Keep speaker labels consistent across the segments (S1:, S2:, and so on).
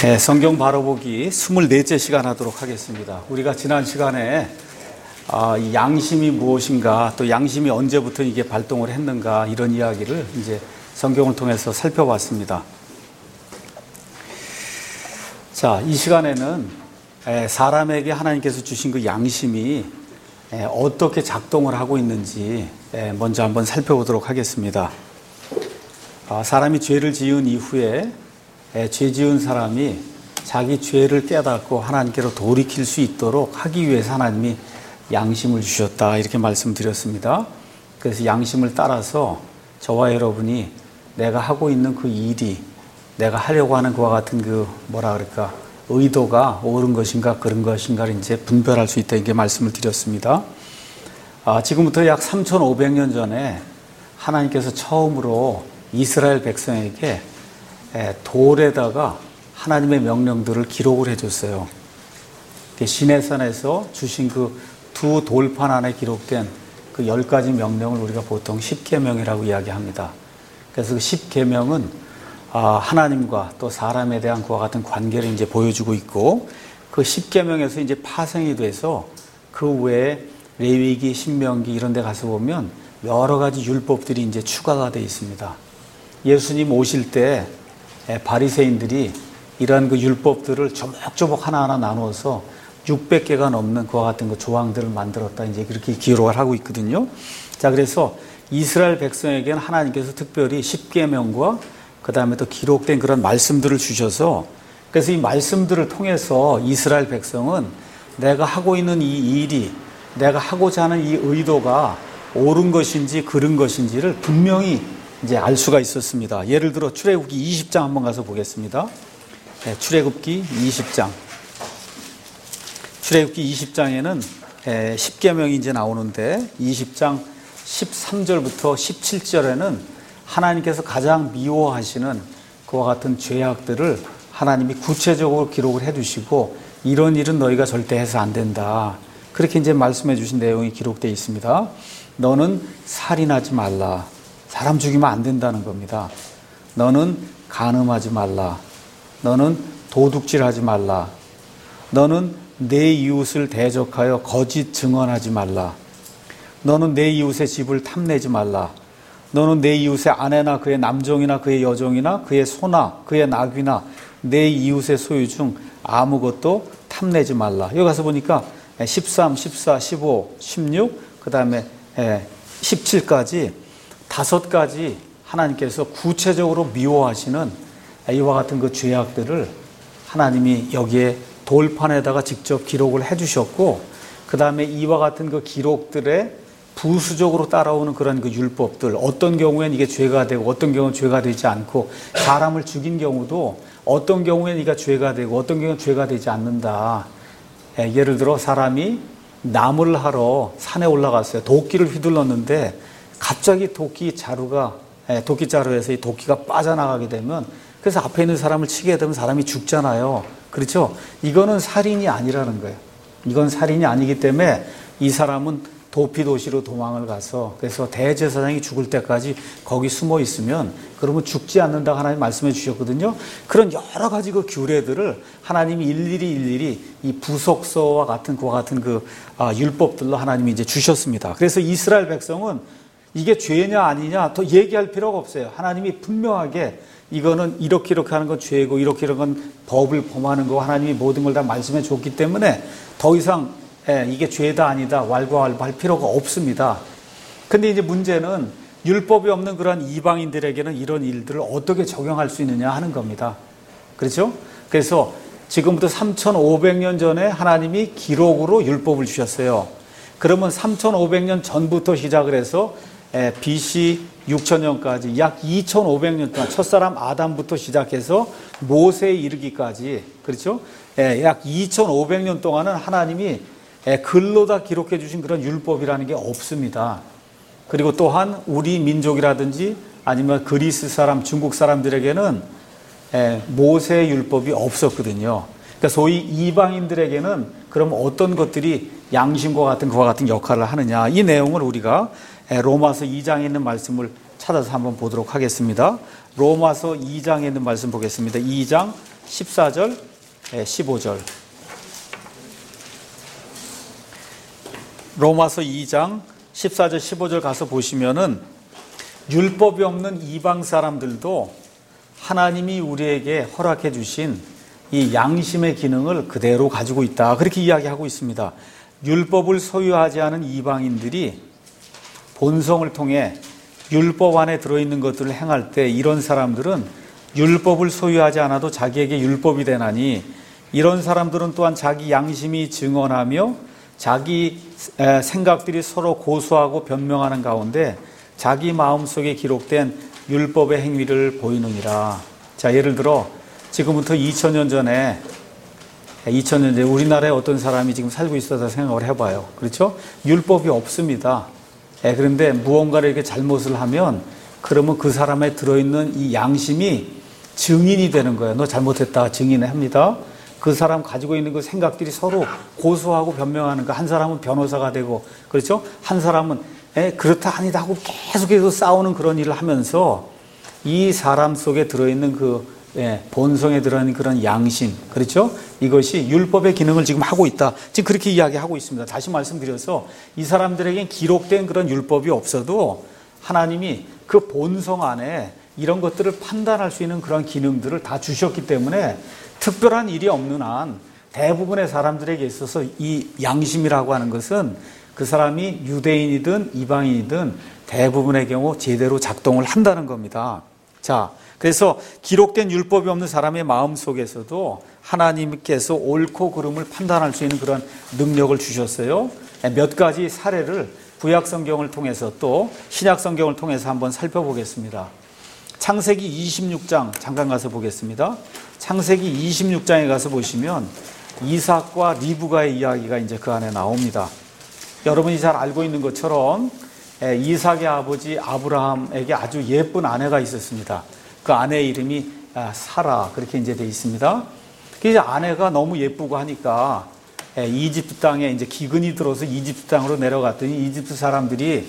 S1: 네, 성경 바로보기 24째 시간 하도록 하겠습니다. 우리가 지난 시간에 이 양심이 무엇인가, 또 양심이 언제부터 이게 발동을 했는가, 이런 이야기를 이제 성경을 통해서 살펴봤습니다. 자, 이 시간에는 사람에게 하나님께서 주신 그 양심이 어떻게 작동을 하고 있는지 먼저 한번 살펴보도록 하겠습니다. 사람이 죄를 지은 이후에 죄 지은 사람이 자기 죄를 깨닫고 하나님께로 돌이킬 수 있도록 하기 위해서 하나님이 양심을 주셨다, 이렇게 말씀드렸습니다. 그래서 양심을 따라서 저와 여러분이 내가 하고 있는 그 일이 내가 하려고 하는 그와 같은 그 의도가 옳은 것인가 그런 것인가를 이제 분별할 수 있다, 이게 말씀을 드렸습니다. 지금부터 약 3,500년 전에 하나님께서 처음으로 이스라엘 백성에게 돌에다가 하나님의 명령들을 기록을 해줬어요. 시내산에서 주신 그 두 돌판 안에 기록된 그 10가지 명령을 우리가 보통 10계명이라고 이야기합니다. 그래서 그 10계명은 하나님과 또 사람에 대한 그와 같은 관계를 이제 보여주고 있고, 그 10계명에서 이제 파생이 돼서 그 외에 레위기, 신명기 이런 데 가서 보면 여러 가지 율법들이 이제 추가가 되어 있습니다. 예수님 오실 때 바리새인들이 이러한 그 율법들을 조목조목 하나하나 나누어서 600개가 넘는 그와 같은 그 조항들을 만들었다, 이제 그렇게 기록을 하고 있거든요. 자, 그래서 이스라엘 백성에게는 하나님께서 특별히 10계명과 그 다음에 또 기록된 그런 말씀들을 주셔서, 그래서 이 말씀들을 통해서 이스라엘 백성은 내가 하고 있는 이 일이, 내가 하고자 하는 이 의도가 옳은 것인지 그른 것인지를 분명히 이제 알 수가 있었습니다. 예를 들어 출애굽기 20장 한번 가서 보겠습니다. 출애굽기 20장. 출애굽기 20장에는 10계명이 이제 나오는데, 20장 13절부터 17절에는 하나님께서 가장 미워하시는 그와 같은 죄악들을 하나님이 구체적으로 기록을 해두시고, 이런 일은 너희가 절대 해서 안 된다, 그렇게 이제 말씀해 주신 내용이 기록되어 있습니다. 너는 살인하지 말라. 사람 죽이면 안 된다는 겁니다. 너는 간음하지 말라. 너는 도둑질하지 말라. 너는 내 이웃을 대적하여 거짓 증언하지 말라. 너는 내 이웃의 집을 탐내지 말라. 너는 내 이웃의 아내나 그의 남종이나 그의 여종이나 그의 소나 그의 나귀나 내 이웃의 소유 중 아무것도 탐내지 말라. 여기 가서 보니까 13, 14, 15, 16, 그 다음에 17까지 5가지 하나님께서 구체적으로 미워하시는 이와 같은 그 죄악들을 하나님이 여기에 돌판에다가 직접 기록을 해주셨고, 그 다음에 이와 같은 그 기록들에 부수적으로 따라오는 그런 그 율법들, 어떤 경우엔 이게 죄가 되고 어떤 경우는 죄가 되지 않고, 사람을 죽인 경우도 어떤 경우엔 이가 죄가 되고 어떤 경우는 죄가 되지 않는다. 예를 들어 사람이 나무를 하러 산에 올라갔어요. 도끼를 휘둘렀는데 갑자기 도끼자루에서 이 도끼가 빠져나가게 되면, 그래서 앞에 있는 사람을 치게 되면 사람이 죽잖아요. 그렇죠? 이거는 살인이 아니라는 거예요. 이건 살인이 아니기 때문에 이 사람은 도피도시로 도망을 가서, 그래서 대제사장이 죽을 때까지 거기 숨어 있으면 그러면 죽지 않는다고 하나님 말씀해 주셨거든요. 그런 여러 가지 그 규례들을 하나님이 일일이 이 부속서와 같은 그와 같은 그 율법들로 하나님이 이제 주셨습니다. 그래서 이스라엘 백성은 이게 죄냐 아니냐 더 얘기할 필요가 없어요. 하나님이 분명하게 이거는 이렇게 하는 건 죄고 이렇게 건 법을 범하는 거고, 하나님이 모든 걸 다 말씀해 줬기 때문에 더 이상 이게 죄다 아니다 왈가왈부할 필요가 없습니다. 근데 이제 문제는 율법이 없는 그런 이방인들에게는 이런 일들을 어떻게 적용할 수 있느냐 하는 겁니다. 그렇죠? 그래서 지금부터 3,500년 전에 하나님이 기록으로 율법을 주셨어요. 그러면 3,500년 전부터 시작을 해서 BC 6,000년까지 약 2,500년 동안 첫사람 아담부터 시작해서 모세에 이르기까지, 그렇죠? 약 2,500년 동안은 하나님이 글로 다 기록해 주신 그런 율법이라는 게 없습니다. 그리고 또한 우리 민족이라든지 아니면 그리스 사람, 중국 사람들에게는 모세의 율법이 없었거든요. 그러니까 소위 이방인들에게는 그럼 어떤 것들이 양심과 같은 그와 같은 역할을 하느냐, 이 내용을 우리가 로마서 2장에 있는 말씀을 찾아서 한번 보도록 하겠습니다. 로마서 2장에 있는 말씀 보겠습니다. 2장 14절, 15절. 로마서 2장 14절, 15절 가서 보시면은 율법이 없는 이방 사람들도 하나님이 우리에게 허락해 주신 이 양심의 기능을 그대로 가지고 있다. 그렇게 이야기하고 있습니다. 율법을 소유하지 않은 이방인들이 본성을 통해 율법 안에 들어있는 것들을 행할 때 이런 사람들은 율법을 소유하지 않아도 자기에게 율법이 되나니 이런 사람들은 또한 자기 양심이 증언하며 자기 생각들이 서로 고소하고 변명하는 가운데 자기 마음속에 기록된 율법의 행위를 보이느니라. 자, 예를 들어 지금부터 2000년 전에 우리나라에 어떤 사람이 지금 살고 있어서 생각을 해봐요. 그렇죠? 율법이 없습니다. 그런데 무언가를 이렇게 잘못을 하면 그러면 그 사람에 들어있는 이 양심이 증인이 되는 거예요. 너 잘못했다 증인합니다. 그 사람 가지고 있는 그 생각들이 서로 고소하고 변명하는 거. 한 사람은 변호사가 되고 그렇죠? 한 사람은 그렇다 아니다 하고 계속해서 싸우는 그런 일을 하면서 이 사람 속에 들어있는 그 본성에 들어있는 그런 양심, 그렇죠? 이것이 율법의 기능을 지금 하고 있다. 지금 그렇게 이야기하고 있습니다. 다시 말씀드려서 이 사람들에게 기록된 그런 율법이 없어도 하나님이 그 본성 안에 이런 것들을 판단할 수 있는 그런 기능들을 다 주셨기 때문에 특별한 일이 없는 한 대부분의 사람들에게 있어서 이 양심이라고 하는 것은 그 사람이 유대인이든 이방인이든 대부분의 경우 제대로 작동을 한다는 겁니다. 자, 그래서 기록된 율법이 없는 사람의 마음 속에서도 하나님께서 옳고 그름을 판단할 수 있는 그런 능력을 주셨어요. 몇 가지 사례를 구약 성경을 통해서 또 신약 성경을 통해서 한번 살펴보겠습니다. 창세기 26장 잠깐 가서 보겠습니다. 창세기 26장에 가서 보시면 이삭과 리브가의 이야기가 이제 그 안에 나옵니다. 여러분이 잘 알고 있는 것처럼 이삭의 아버지 아브라함에게 아주 예쁜 아내가 있었습니다. 그 아내의 이름이 사라 그렇게 이제 돼 있습니다. 그래서 아내가 너무 예쁘고 하니까 이집트 땅에 이제 기근이 들어서 이집트 땅으로 내려갔더니 이집트 사람들이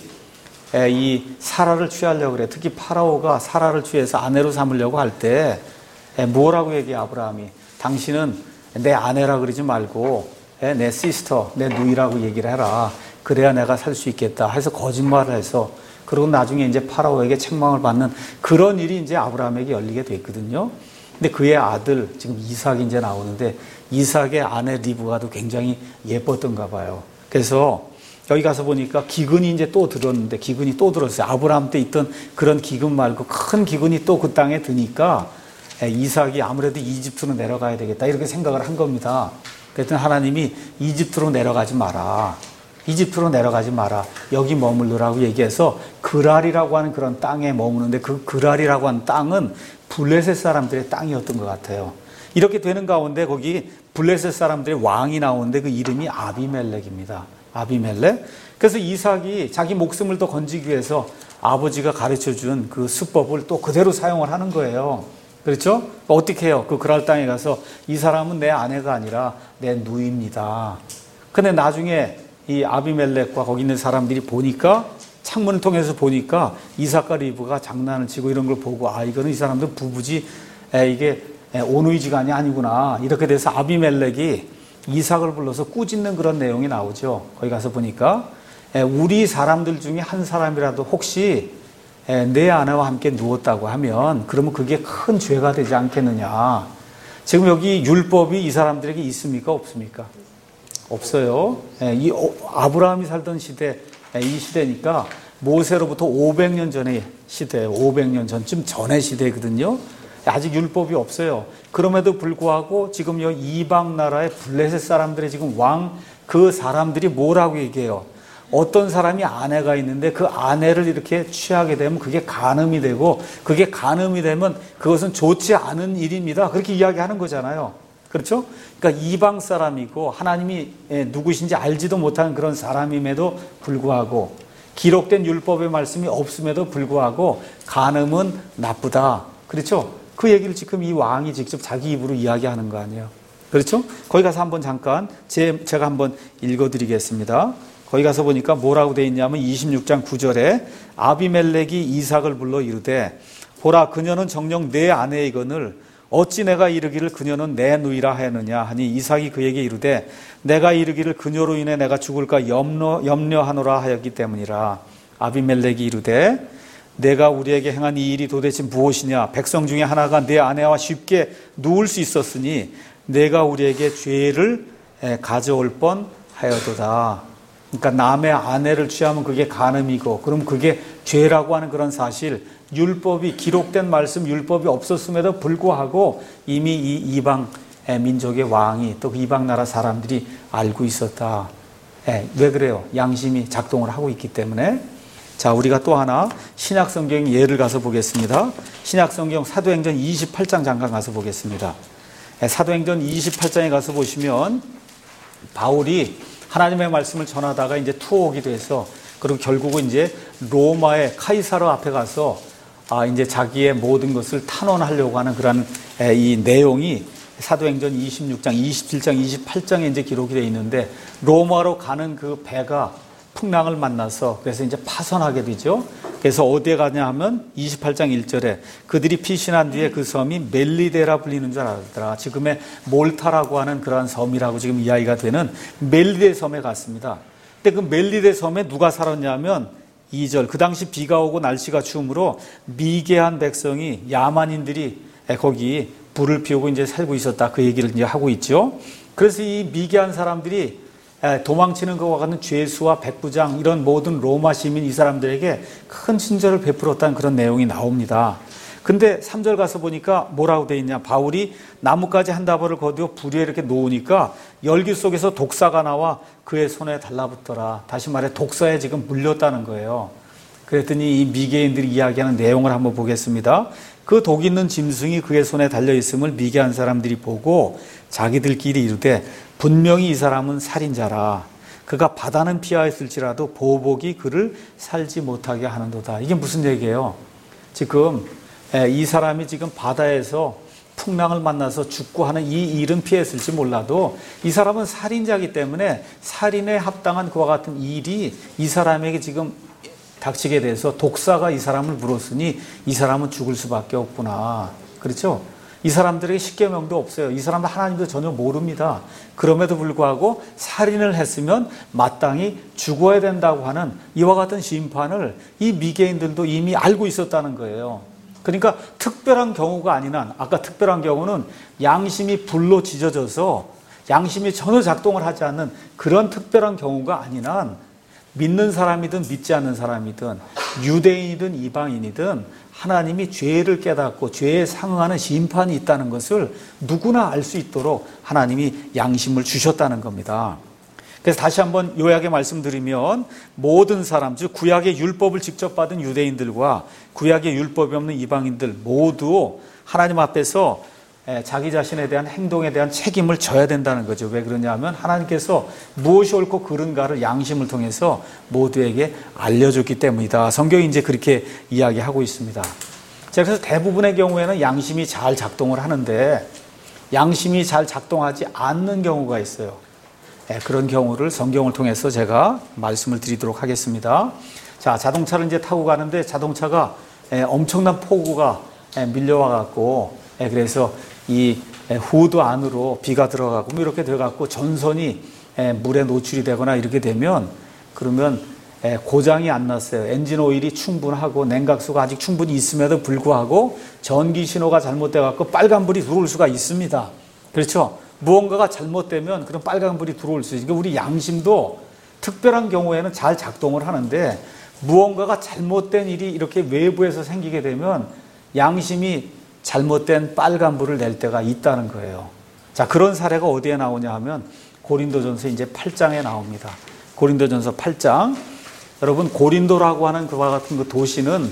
S1: 이 사라를 취하려고 그래. 특히 파라오가 사라를 취해서 아내로 삼으려고 할 때 뭐라고 얘기해 아브라함이? 당신은 내 아내라 그러지 말고 내 시스터, 내 누이라고 얘기를 해라. 그래야 내가 살 수 있겠다 해서 거짓말을 해서 그리고 나중에 이제 파라오에게 책망을 받는 그런 일이 이제 아브라함에게 열리게 됐거든요. 근데 그의 아들 지금 이삭이 이제 나오는데 이삭의 아내 리브가도 굉장히 예뻤던가 봐요. 그래서 여기 가서 보니까 기근이 이제 또 들었는데 기근이 또 들었어요. 아브라함 때 있던 그런 기근 말고 큰 기근이 또 그 땅에 드니까 이삭이 아무래도 이집트로 내려가야 되겠다 이렇게 생각을 한 겁니다. 그랬더니 하나님이 이집트로 내려가지 마라. 이집트로 내려가지 마라. 여기 머물러라고 얘기해서 그랄이라고 하는 그런 땅에 머무는데 그 그랄이라고 하는 땅은 블레셋 사람들의 땅이었던 것 같아요. 이렇게 되는 가운데 거기 블레셋 사람들의 왕이 나오는데 그 이름이 아비멜렉입니다. 아비멜렉. 그래서 이삭이 자기 목숨을 더 건지기 위해서 아버지가 가르쳐준 그 수법을 또 그대로 사용을 하는 거예요. 그렇죠? 어떻게 해요? 그 그랄 땅에 가서 이 사람은 내 아내가 아니라 내 누이입니다. 근데 나중에 이 아비멜렉과 거기 있는 사람들이 보니까 창문을 통해서 보니까 이삭과 리브가 장난을 치고 이런 걸 보고 이거는 이 사람들 부부지 이게 오누이지간이 아니구나 이렇게 돼서 아비멜렉이 이삭을 불러서 꾸짖는 그런 내용이 나오죠. 거기 가서 보니까 우리 사람들 중에 한 사람이라도 혹시 내 아내와 함께 누웠다고 하면 그러면 그게 큰 죄가 되지 않겠느냐. 지금 여기 율법이 이 사람들에게 있습니까? 없습니까? 없어요. 이 아브라함이 살던 시대, 이 시대니까 모세로부터 500년 전의 시대예요. 500년 전쯤 전의 시대거든요. 아직 율법이 없어요. 그럼에도 불구하고 지금 이 이방 나라의 블레셋 사람들의 지금 그 사람들이 뭐라고 얘기해요? 어떤 사람이 아내가 있는데 그 아내를 이렇게 취하게 되면 그게 간음이 되고 그게 간음이 되면 그것은 좋지 않은 일입니다. 그렇게 이야기하는 거잖아요. 그렇죠? 그러니까 이방 사람이고 하나님이 누구신지 알지도 못하는 그런 사람임에도 불구하고 기록된 율법의 말씀이 없음에도 불구하고 간음은 나쁘다. 그렇죠? 그 얘기를 지금 이 왕이 직접 자기 입으로 이야기하는 거 아니에요. 그렇죠? 거기 가서 한번 잠깐 제가 한번 읽어드리겠습니다. 거기 가서 보니까 뭐라고 되어 있냐면 26장 9절에 아비멜렉이 이삭을 불러 이르되 보라 그녀는 정녕 내 아내이거늘 어찌 내가 이르기를 그녀는 내 누이라 하였느냐 하니 이삭이 그에게 이르되 내가 이르기를 그녀로 인해 내가 죽을까 염려하노라 하였기 때문이라. 아비멜렉이 이르되 내가 우리에게 행한 이 일이 도대체 무엇이냐? 백성 중에 하나가 내 아내와 쉽게 누울 수 있었으니 내가 우리에게 죄를 가져올 뻔하여도다. 그러니까 남의 아내를 취하면 그게 간음이고, 그럼 그게 죄라고 하는 그런 사실, 율법이 기록된 말씀, 율법이 없었음에도 불구하고 이미 이 이방 민족의 왕이 또 이방 나라 사람들이 알고 있었다. 왜 그래요? 양심이 작동을 하고 있기 때문에. 자, 우리가 또 하나 신약 성경 예를 가서 보겠습니다. 신약 성경 사도행전 28장 잠깐 가서 보겠습니다. 사도행전 28장에 가서 보시면 바울이 하나님의 말씀을 전하다가 이제 투옥이 돼서, 그리고 결국은 이제 로마의 카이사르 앞에 가서 이제 자기의 모든 것을 탄원하려고 하는 그런 이 내용이 사도행전 26장, 27장, 28장에 이제 기록이 되어 있는데, 로마로 가는 그 배가 풍랑을 만나서 그래서 이제 파선하게 되죠. 그래서 어디에 가냐 하면 28장 1절에 그들이 피신한 뒤에 그 섬이 멜리데라 불리는 줄 알았더라. 지금의 몰타라고 하는 그러한 섬이라고 지금 이야기가 되는 멜리데 섬에 갔습니다. 근데 그 멜리데 섬에 누가 살았냐면 2절, 그 당시 비가 오고 날씨가 추우므로 미개한 백성이, 야만인들이 거기 불을 피우고 이제 살고 있었다. 그 얘기를 이제 하고 있죠. 그래서 이 미개한 사람들이 도망치는 것과 같은 죄수와 백부장, 이런 모든 로마 시민 이 사람들에게 큰 친절을 베풀었다는 그런 내용이 나옵니다. 근데 3절 가서 보니까 뭐라고 돼 있냐? 바울이 나뭇가지 한 다발을 거두어 불 위에 이렇게 놓으니까 열기 속에서 독사가 나와 그의 손에 달라붙더라. 다시 말해 독사에 지금 물렸다는 거예요. 그랬더니 이 미개인들이 이야기하는 내용을 한번 보겠습니다. 그 독 있는 짐승이 그의 손에 달려있음을 미개한 사람들이 보고 자기들끼리 이르되 분명히 이 사람은 살인자라. 그가 바다는 피하였을지라도 보복이 그를 살지 못하게 하는도다. 이게 무슨 얘기예요? 지금 이 사람이 지금 바다에서 풍랑을 만나서 죽고 하는 이 일은 피했을지 몰라도 이 사람은 살인자이기 때문에 살인에 합당한 그와 같은 일이 이 사람에게 지금 닥치게 돼서 독사가 이 사람을 물었으니 이 사람은 죽을 수밖에 없구나. 그렇죠? 이 사람들에게 십계명도 없어요. 이 사람은 하나님도 전혀 모릅니다. 그럼에도 불구하고 살인을 했으면 마땅히 죽어야 된다고 하는 이와 같은 심판을 이 미개인들도 이미 알고 있었다는 거예요. 그러니까 특별한 경우가 아닌 한, 아까 특별한 경우는 양심이 불로 지져져서 양심이 전혀 작동을 하지 않는 그런 특별한 경우가 아닌 한, 믿는 사람이든 믿지 않는 사람이든 유대인이든 이방인이든 하나님이 죄를 깨닫고 죄에 상응하는 심판이 있다는 것을 누구나 알 수 있도록 하나님이 양심을 주셨다는 겁니다. 그래서 다시 한번 요약에 말씀드리면, 모든 사람, 즉 구약의 율법을 직접 받은 유대인들과 구약의 율법이 없는 이방인들 모두 하나님 앞에서 자기 자신에 대한 행동에 대한 책임을 져야 된다는 거죠. 왜 그러냐면 하나님께서 무엇이 옳고 그른가를 양심을 통해서 모두에게 알려줬기 때문이다. 성경이 이제 그렇게 이야기하고 있습니다. 자, 그래서 대부분의 경우에는 양심이 잘 작동을 하는데 양심이 잘 작동하지 않는 경우가 있어요. 그런 경우를 성경을 통해서 제가 말씀을 드리도록 하겠습니다. 자, 자동차를 이제 타고 가는데 자동차가 엄청난 폭우가 밀려와 갖고, 그래서 이 후드 안으로 비가 들어가고 뭐 이렇게 들어가고 전선이 물에 노출이 되거나 이렇게 되면, 그러면 고장이 안 났어요. 엔진 오일이 충분하고 냉각수가 아직 충분히 있음에도 불구하고 전기 신호가 잘못돼 갖고 빨간불이 들어올 수가 있습니다. 그렇죠? 무언가가 잘못되면 그런 빨간불이 들어올 수 있어요. 그러니까 우리 양심도 특별한 경우에는 잘 작동을 하는데, 무언가가 잘못된 일이 이렇게 외부에서 생기게 되면 양심이 잘못된 빨간불을 낼 때가 있다는 거예요. 자, 그런 사례가 어디에 나오냐 하면 고린도전서 이제 8장에 나옵니다. 고린도전서 8장. 여러분, 고린도라고 하는 그와 같은 그 도시는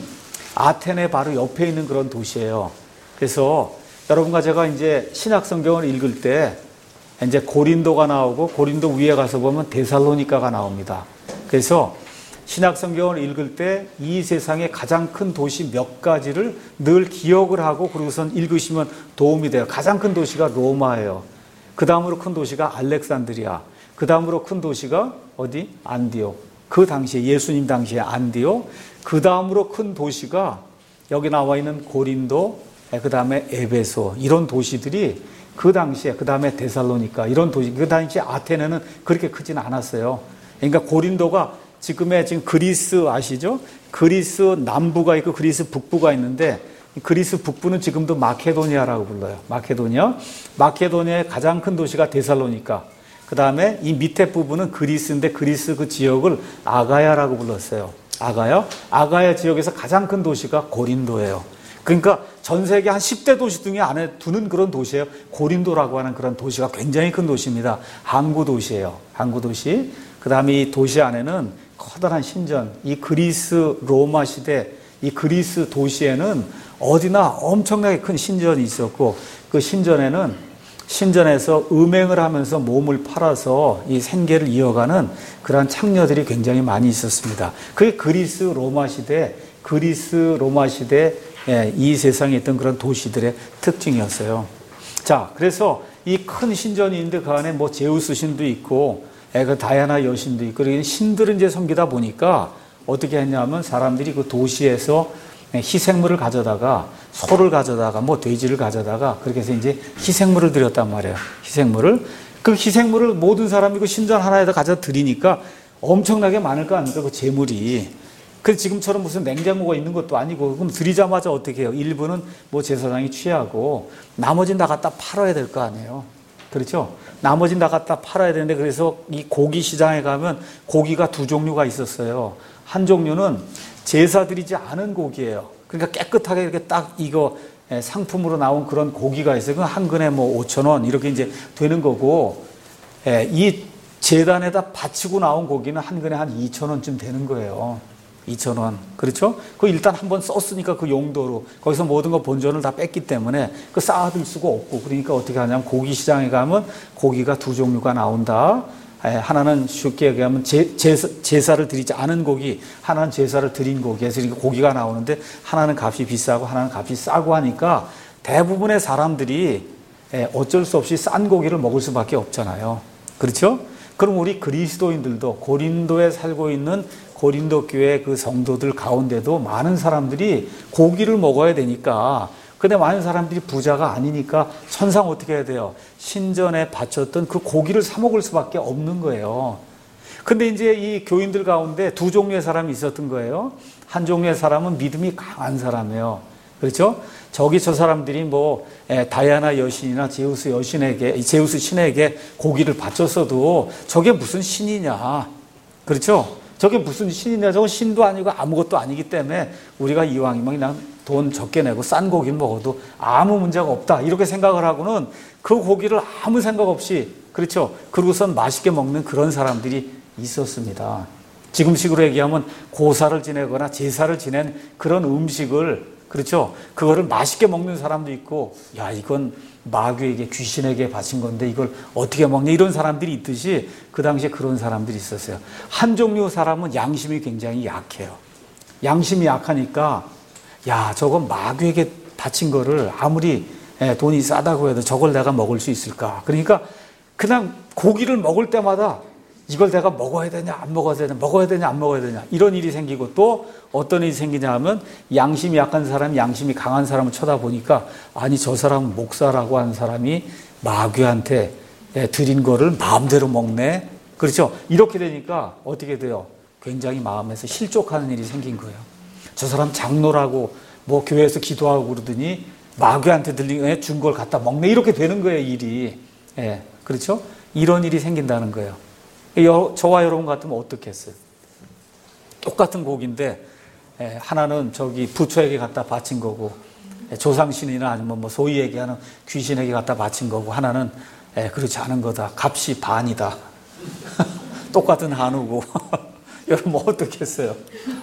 S1: 아테네 바로 옆에 있는 그런 도시예요. 그래서 여러분과 제가 이제 신약 성경을 읽을 때 이제 고린도가 나오고 고린도 위에 가서 보면 데살로니가가 나옵니다. 그래서 신약 성경을 읽을 때 이 세상의 가장 큰 도시 몇 가지를 늘 기억을 하고 그러고선 읽으시면 도움이 돼요. 가장 큰 도시가 로마예요. 그 다음으로 큰 도시가 알렉산드리아. 그 다음으로 큰 도시가 어디? 안디옥. 그 당시에, 예수님 당시에 안디옥. 그 다음으로 큰 도시가 여기 나와 있는 고린도, 그 다음에 에베소 이런 도시들이 그 당시에 그 다음에 데살로니가 이런 도시 그 당시에 아테네는 그렇게 크지는 않았어요. 그러니까 고린도가 지금 그리스 아시죠? 그리스 남부가 있고 그리스 북부가 있는데 그리스 북부는 지금도 마케도니아라고 불러요. 마케도니아의 가장 큰 도시가 데살로니가. 그 다음에 이 밑에 부분은 그리스인데 그리스 그 지역을 아가야라고 불렀어요. 아가야 지역에서 가장 큰 도시가 고린도예요. 그러니까 전 세계 한 10대 도시 중에 안에 두는 그런 도시예요. 고린도라고 하는 그런 도시가 굉장히 큰 도시입니다. 항구 도시예요. 항구 도시. 그 다음에 이 도시 안에는 커다란 신전, 이 그리스 로마 시대 이 그리스 도시에는 어디나 엄청나게 큰 신전이 있었고 그 신전에서 음행을 하면서 몸을 팔아서 이 생계를 이어가는 그러한 창녀들이 굉장히 많이 있었습니다. 그게 그리스 로마 시대 이 세상에 있던 그런 도시들의 특징이었어요. 자, 그래서 이 큰 신전이 있는데 그 안에 뭐 제우스 신도 있고 그 다이아나 여신도 있고 그런 신들을 이제 섬기다 보니까 어떻게 했냐면 사람들이 그 도시에서 희생물을 가져다가 소를 가져다가 뭐 돼지를 가져다가 그렇게 해서 이제 희생물을 드렸단 말이에요. 그 희생물을 모든 사람이 그 신전 하나에다 가져 드리니까 엄청나게 많을 거 아닙니까? 그 재물이. 그래서 지금처럼 무슨 냉장고가 있는 것도 아니고 그럼 드리자마자 어떻게 해요? 일부는 뭐 제사장이 취하고 나머지는 다 갖다 팔아야 될 거 아니에요. 그렇죠? 나머지는 다 갖다 팔아야 되는데 그래서 이 고기 시장에 가면 고기가 두 종류가 있었어요. 한 종류는 제사 드리지 않은 고기예요. 그러니까 깨끗하게 이렇게 딱 이거 상품으로 나온 그런 고기가 있어요. 그 한 근에 뭐 5,000원 이렇게 이제 되는 거고 이 제단에다 바치고 나온 고기는 한 근에 한 2,000원쯤 되는 거예요. 2,000원. 그렇죠? 그 일단 한번 썼으니까 그 용도로 거기서 모든 거 본전을 다 뺐기 때문에 그 쌓아둘 수가 없고 그러니까 어떻게 하냐면 고기 시장에 가면 고기가 두 종류가 나온다. 하나는 쉽게 얘기하면 제사를 드리지 않은 고기, 하나는 제사를 드린 고기 해서 고기가 나오는데 하나는 값이 비싸고 하나는 값이 싸고 하니까 대부분의 사람들이 어쩔 수 없이 싼 고기를 먹을 수밖에 없잖아요. 그렇죠? 그럼 우리 그리스도인들도 고린도에 살고 있는 고린도 교회 그 성도들 가운데도 많은 사람들이 고기를 먹어야 되니까 근데 많은 사람들이 부자가 아니니까 천상 어떻게 해야 돼요? 신전에 바쳤던 그 고기를 사 먹을 수밖에 없는 거예요. 근데 이제 이 교인들 가운데 두 종류의 사람이 있었던 거예요. 한 종류의 사람은 믿음이 강한 사람이에요. 그렇죠? 저 사람들이 뭐 다이아나 여신이나 제우스 신에게 고기를 바쳤어도 저게 무슨 신이냐. 그렇죠? 저게 무슨 신이냐. 저건 신도 아니고 아무것도 아니기 때문에 우리가 이왕이면 그냥 돈 적게 내고 싼 고기를 먹어도 아무 문제가 없다. 이렇게 생각을 하고는 그 고기를 아무 생각 없이 그렇죠. 그러고선 맛있게 먹는 그런 사람들이 있었습니다. 지금식으로 얘기하면 고사를 지내거나 제사를 지낸 그런 음식을 그렇죠. 그거를 맛있게 먹는 사람도 있고 야 이건 마귀에게 귀신에게 바친 건데 이걸 어떻게 먹냐 이런 사람들이 있듯이 그 당시에 그런 사람들이 있었어요. 한 종류 사람은 양심이 굉장히 약해요. 양심이 약하니까 야 저건 마귀에게 바친 거를 아무리 돈이 싸다고 해도 저걸 내가 먹을 수 있을까. 그러니까 그냥 고기를 먹을 때마다 이걸 내가 먹어야 되냐 안 먹어야 되냐 먹어야 되냐 안 먹어야 되냐 이런 일이 생기고 또 어떤 일이 생기냐 하면 양심이 약한 사람 양심이 강한 사람을 쳐다보니까 아니 저 사람은 목사라고 하는 사람이 마귀한테 드린 거를 마음대로 먹네. 그렇죠? 이렇게 되니까 어떻게 돼요? 굉장히 마음에서 실족하는 일이 생긴 거예요. 저 사람 장로라고 뭐 교회에서 기도하고 그러더니 마귀한테 준 걸 갖다 먹네 이렇게 되는 거예요 일이. 그렇죠? 이런 일이 생긴다는 거예요. 저와 여러분 같으면 어떻게 했어요? 똑같은 고기인데 하나는 저기 부처에게 갖다 바친 거고 조상신이나 아니면 뭐 소위 얘기하는 귀신에게 갖다 바친 거고 하나는 그렇지 않은 거다. 값이 반이다. 똑같은 한우고 여러분 어떻게 했어요?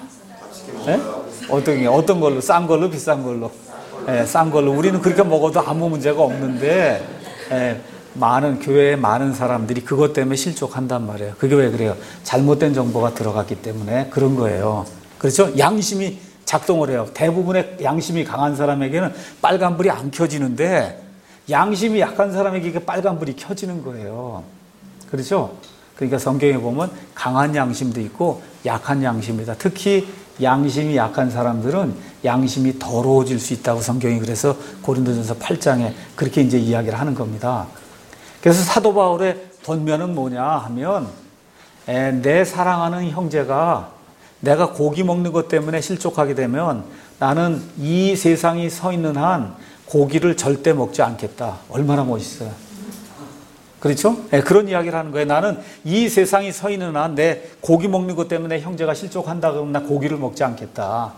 S1: 어떤 걸로? 싼 걸로 비싼 걸로? 싼 걸로. 우리는 그렇게 먹어도 아무 문제가 없는데 교회에 많은 사람들이 그것 때문에 실족한단 말이에요. 그게 왜 그래요? 잘못된 정보가 들어갔기 때문에 그런 거예요. 그렇죠? 양심이 작동을 해요. 대부분의 양심이 강한 사람에게는 빨간불이 안 켜지는데 양심이 약한 사람에게 이게 빨간불이 켜지는 거예요. 그렇죠? 그러니까 성경에 보면 강한 양심도 있고 약한 양심이다. 특히 양심이 약한 사람들은 양심이 더러워질 수 있다고 성경이 그래서 고린도전서 8장에 그렇게 이제 이야기를 하는 겁니다. 그래서 사도 바울의 본면은 뭐냐 하면 내 사랑하는 형제가 내가 고기 먹는 것 때문에 실족하게 되면 나는 이 세상이 서 있는 한 고기를 절대 먹지 않겠다. 얼마나 멋있어요. 그렇죠? 그런 이야기를 하는 거예요. 나는 이 세상이 서 있는 한 내 고기 먹는 것 때문에 형제가 실족한다 그러면 나 고기를 먹지 않겠다.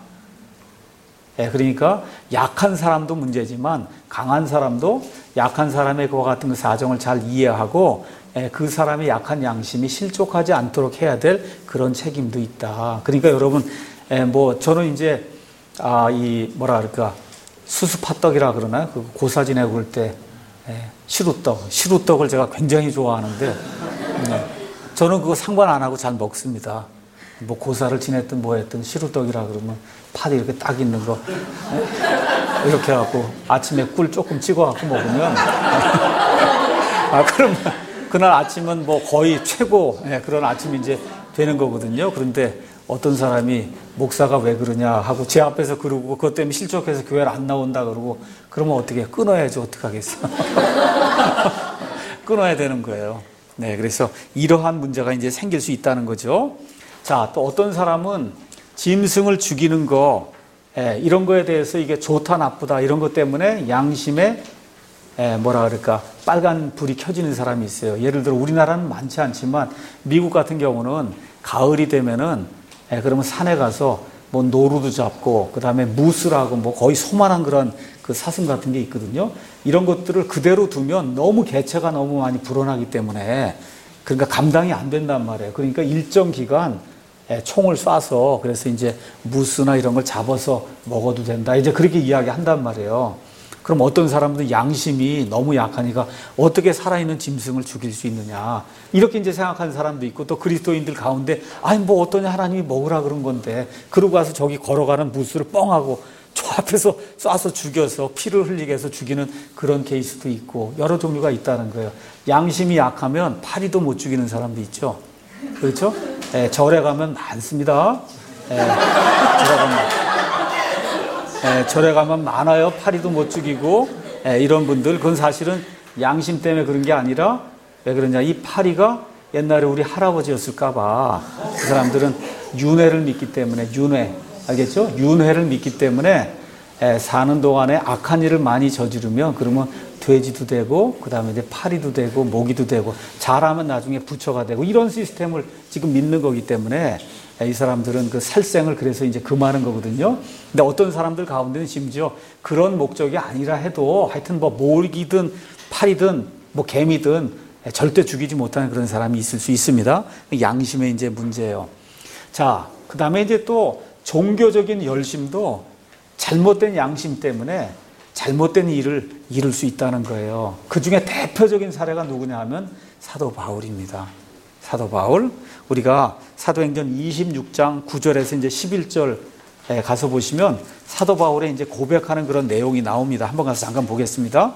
S1: 그러니까 약한 사람도 문제지만 강한 사람도 약한 사람의 그와 같은 그 사정을 잘 이해하고 그 사람의 약한 양심이 실족하지 않도록 해야 될 그런 책임도 있다. 그러니까 여러분, 저는 이제 이 뭐라 그럴까 수수팥떡이라 그러나요? 그 고사 지내고 그럴 때 시루떡을 제가 굉장히 좋아하는데 저는 그거 상관 안 하고 잘 먹습니다. 뭐 고사를 지냈든 뭐 했든 시루떡이라 그러면 팥이 이렇게 딱 있는 거 이렇게 하고 아침에 꿀 조금 찍어갖고 먹으면 그러면 그날 아침은 뭐 거의 최고 그런 아침이 이제 되는 거거든요. 그런데 어떤 사람이 목사가 왜 그러냐 하고 제 앞에서 그러고 그것 때문에 실족해서 교회를 안 나온다 그러고 그러면 어떻게 끊어야지 어떡하겠어. 끊어야 되는 거예요. 그래서 이러한 문제가 이제 생길 수 있다는 거죠. 자, 또 어떤 사람은 짐승을 죽이는 거 이런 거에 대해서 이게 좋다 나쁘다 이런 것 때문에 양심에 뭐라 그럴까 빨간 불이 켜지는 사람이 있어요. 예를 들어 우리나라는 많지 않지만 미국 같은 경우는 가을이 되면은 그러면 산에 가서 뭐 노루도 잡고 그다음에 무스라고 뭐 거의 소만한 그런 그 사슴 같은 게 있거든요. 이런 것들을 그대로 두면 너무 개체가 너무 많이 불어나기 때문에 그러니까 감당이 안 된단 말이에요. 그러니까 일정 기간 총을 쏴서 그래서 이제 무스나 이런 걸 잡아서 먹어도 된다. 이제 그렇게 이야기한단 말이에요. 그럼 어떤 사람들은 양심이 너무 약하니까 어떻게 살아있는 짐승을 죽일 수 있느냐 이렇게 이제 생각하는 사람도 있고 또 그리스도인들 가운데 아니 뭐 어떠냐 하나님이 먹으라 그런 건데 그러고 가서 저기 걸어가는 무스를 뻥하고 저 앞에서 쏴서 죽여서 피를 흘리게 해서 죽이는 그런 케이스도 있고 여러 종류가 있다는 거예요. 양심이 약하면 파리도 못 죽이는 사람도 있죠. 그렇죠? 절에 가면 많습니다. 절에 가면 많아요. 파리도 못 죽이고 이런 분들 그건 사실은 양심 때문에 그런 게 아니라 왜 그러냐 이 파리가 옛날에 우리 할아버지였을까 봐 그 사람들은 윤회를 믿기 때문에 윤회 알겠죠? 윤회를 믿기 때문에 사는 동안에 악한 일을 많이 저지르면 그러면 돼지도 되고 그 다음에 이제 파리도 되고 모기도 되고 잘하면 나중에 부처가 되고 이런 시스템을 지금 믿는 거기 때문에 이 사람들은 그 살생을 그래서 이제 금하는 거거든요. 근데 어떤 사람들 가운데는 심지어 그런 목적이 아니라 해도 하여튼 뭐 모기든 파리든 뭐 개미든 절대 죽이지 못하는 그런 사람이 있을 수 있습니다. 양심의 이제 문제예요. 자, 그 다음에 이제 또 종교적인 열심도 잘못된 양심 때문에 잘못된 일을 이룰 수 있다는 거예요. 그 중에 대표적인 사례가 누구냐 하면 사도 바울입니다. 사도 바울. 우리가 사도행전 26장 9절에서 이제 11절에 가서 보시면 사도 바울의 이제 고백하는 그런 내용이 나옵니다. 한번 가서 잠깐 보겠습니다.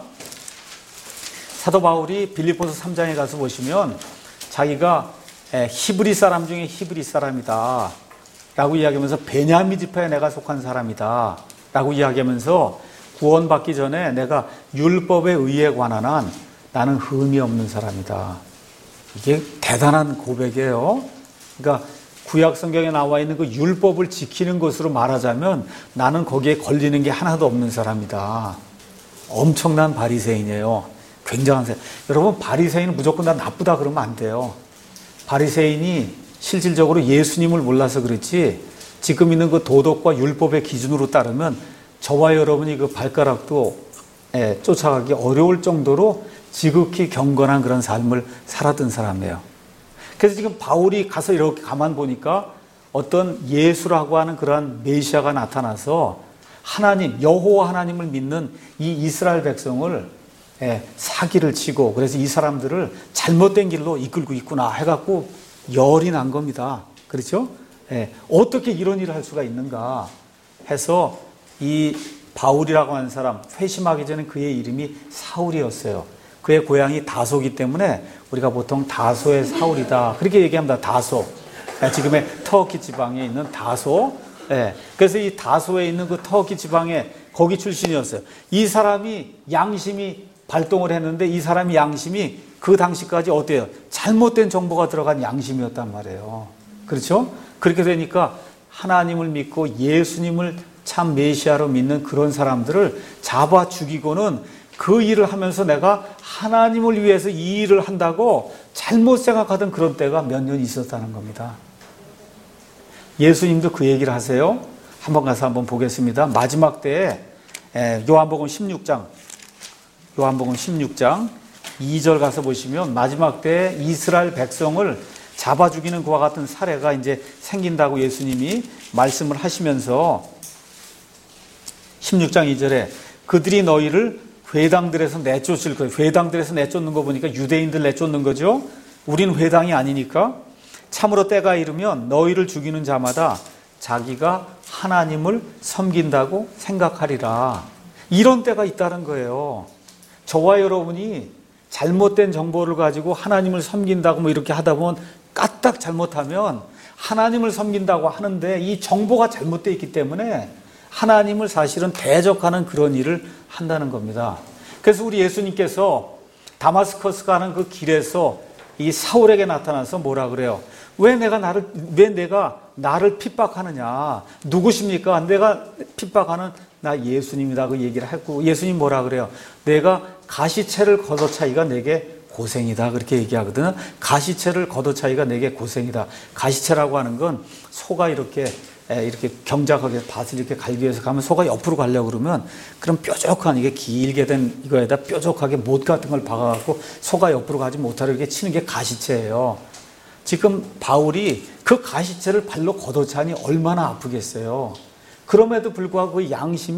S1: 사도 바울이 빌립보서 3장에 가서 보시면 자기가 히브리 사람 중에 히브리 사람이다 라고 이야기하면서 베냐민 지파에 내가 속한 사람이다 라고 이야기하면서 구원받기 전에 내가 율법에 의해 관한 한 나는 흠이 없는 사람이다. 이게 대단한 고백이에요. 그러니까 구약 성경에 나와 있는 그 율법을 지키는 것으로 말하자면 나는 거기에 걸리는 게 하나도 없는 사람이다. 엄청난 바리새인이에요. 굉장한 사람. 여러분 바리새인은 무조건 다 나쁘다 그러면 안 돼요. 바리새인이 실질적으로 예수님을 몰라서 그렇지 지금 있는 그 도덕과 율법의 기준으로 따르면 저와 여러분이 그 발가락도 쫓아가기 어려울 정도로 지극히 경건한 그런 삶을 살았던 사람이에요. 그래서 지금 바울이 가서 이렇게 가만 보니까 어떤 예수라고 하는 그러한 메시아가 나타나서 하나님, 여호와 하나님을 믿는 이 이스라엘 백성을 사기를 치고 그래서 이 사람들을 잘못된 길로 이끌고 있구나 해갖고 열이 난 겁니다. 그렇죠? 어떻게 이런 일을 할 수가 있는가 해서 이 바울이라고 하는 사람, 회심하기 전에 그의 이름이 사울이었어요. 그의 고향이 다소이기 때문에 우리가 보통 다소의 사울이다 그렇게 얘기합니다. 다소. 지금의 터키 지방에 있는 다소. 예. 그래서 이 다소에 있는 그 터키 지방에 거기 출신이었어요. 이 사람이 양심이 발동을 했는데 이 사람이 양심이 그 당시까지 어때요? 잘못된 정보가 들어간 양심이었단 말이에요. 그렇죠? 그렇게 되니까 하나님을 믿고 예수님을 참 메시아로 믿는 그런 사람들을 잡아 죽이고는 그 일을 하면서 내가 하나님을 위해서 이 일을 한다고 잘못 생각하던 그런 때가 몇 년 있었다는 겁니다. 예수님도 그 얘기를 하세요. 한번 가서 한번 보겠습니다. 마지막 때에 요한복음 16장 2절 가서 보시면 마지막 때에 이스라엘 백성을 잡아 죽이는 그와 같은 사례가 이제 생긴다고 예수님이 말씀을 하시면서 16장 2절에 그들이 너희를 회당들에서 내쫓을 거예요. 회당들에서 내쫓는 거 보니까 유대인들 내쫓는 거죠. 우린 회당이 아니니까. 참으로 때가 이르면 너희를 죽이는 자마다 자기가 하나님을 섬긴다고 생각하리라. 이런 때가 있다는 거예요. 저와 여러분이 잘못된 정보를 가지고 하나님을 섬긴다고 뭐 이렇게 하다 보면 까딱 잘못하면 하나님을 섬긴다고 하는데 이 정보가 잘못되어 있기 때문에 하나님을 사실은 대적하는 그런 일을 한다는 겁니다. 그래서 우리 예수님께서 다마스커스 가는 그 길에서 이 사울에게 나타나서 뭐라 그래요? 왜 내가 나를 핍박하느냐? 누구십니까? 내가 핍박하는 나 예수님이다 그 얘기를 했고 예수님 뭐라 그래요? 내가 가시채를 걷어차기가 내게 고생이다 그렇게 얘기하거든요. 가시채를 걷어차기가 내게 고생이다. 가시채라고 하는 건 소가 이렇게 경작하게 밭을 이렇게 갈기 위해서 가면 소가 옆으로 가려고 그러면 그럼 뾰족한 이게 길게 된 이거에다 뾰족하게 못 같은 걸 박아갖고 소가 옆으로 가지 못하게 이렇게 치는 게 가시채예요. 지금 바울이 그 가시채를 발로 걷어차니 얼마나 아프겠어요. 그럼에도 불구하고 그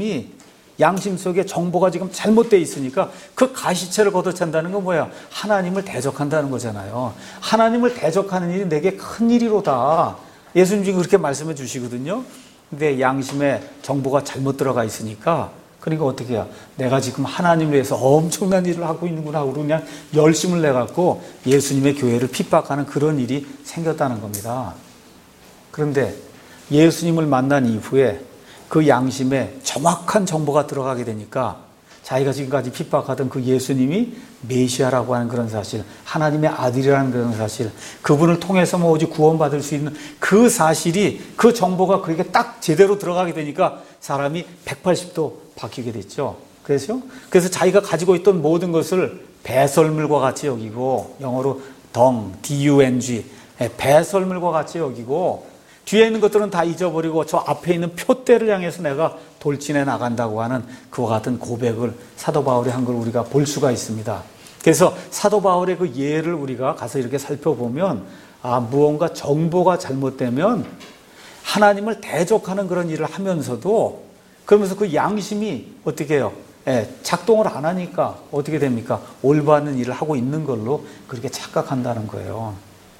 S1: 양심 속에 정보가 지금 잘못되어 있으니까 그 가시채를 걷어찬다는 건 뭐야? 하나님을 대적한다는 거잖아요. 하나님을 대적하는 일이 내게 큰 일이로다. 예수님 지금 그렇게 말씀해 주시거든요. 근데 양심에 정보가 잘못 들어가 있으니까 그러니까 어떻게 해요? 내가 지금 하나님을 위해서 엄청난 일을 하고 있는구나 하고 그냥 열심을 내갖고 예수님의 교회를 핍박하는 그런 일이 생겼다는 겁니다. 그런데 예수님을 만난 이후에 그 양심에 정확한 정보가 들어가게 되니까 자기가 지금까지 핍박하던 그 예수님이 메시아라고 하는 그런 사실, 하나님의 아들이라는 그런 사실, 그분을 통해서 오직 구원받을 수 있는 그 사실이, 그 정보가 그렇게 딱 제대로 들어가게 되니까 사람이 180도 바뀌게 됐죠. 그래서 자기가 가지고 있던 모든 것을 배설물과 같이 여기고, 영어로 dung, 배설물과 같이 여기고, 뒤에 있는 것들은 다 잊어버리고 저 앞에 있는 표대를 향해서 내가 돌진해 나간다고 하는 그와 같은 고백을 사도 바울이 한 걸 우리가 볼 수가 있습니다. 그래서 사도 바울의 그 예를 우리가 가서 이렇게 살펴보면 무언가 정보가 잘못되면 하나님을 대적하는 그런 일을 하면서도 그러면서 그 양심이 어떻게 해요? 작동을 안 하니까 어떻게 됩니까? 올바른 일을 하고 있는 걸로 그렇게 착각한다는 거예요.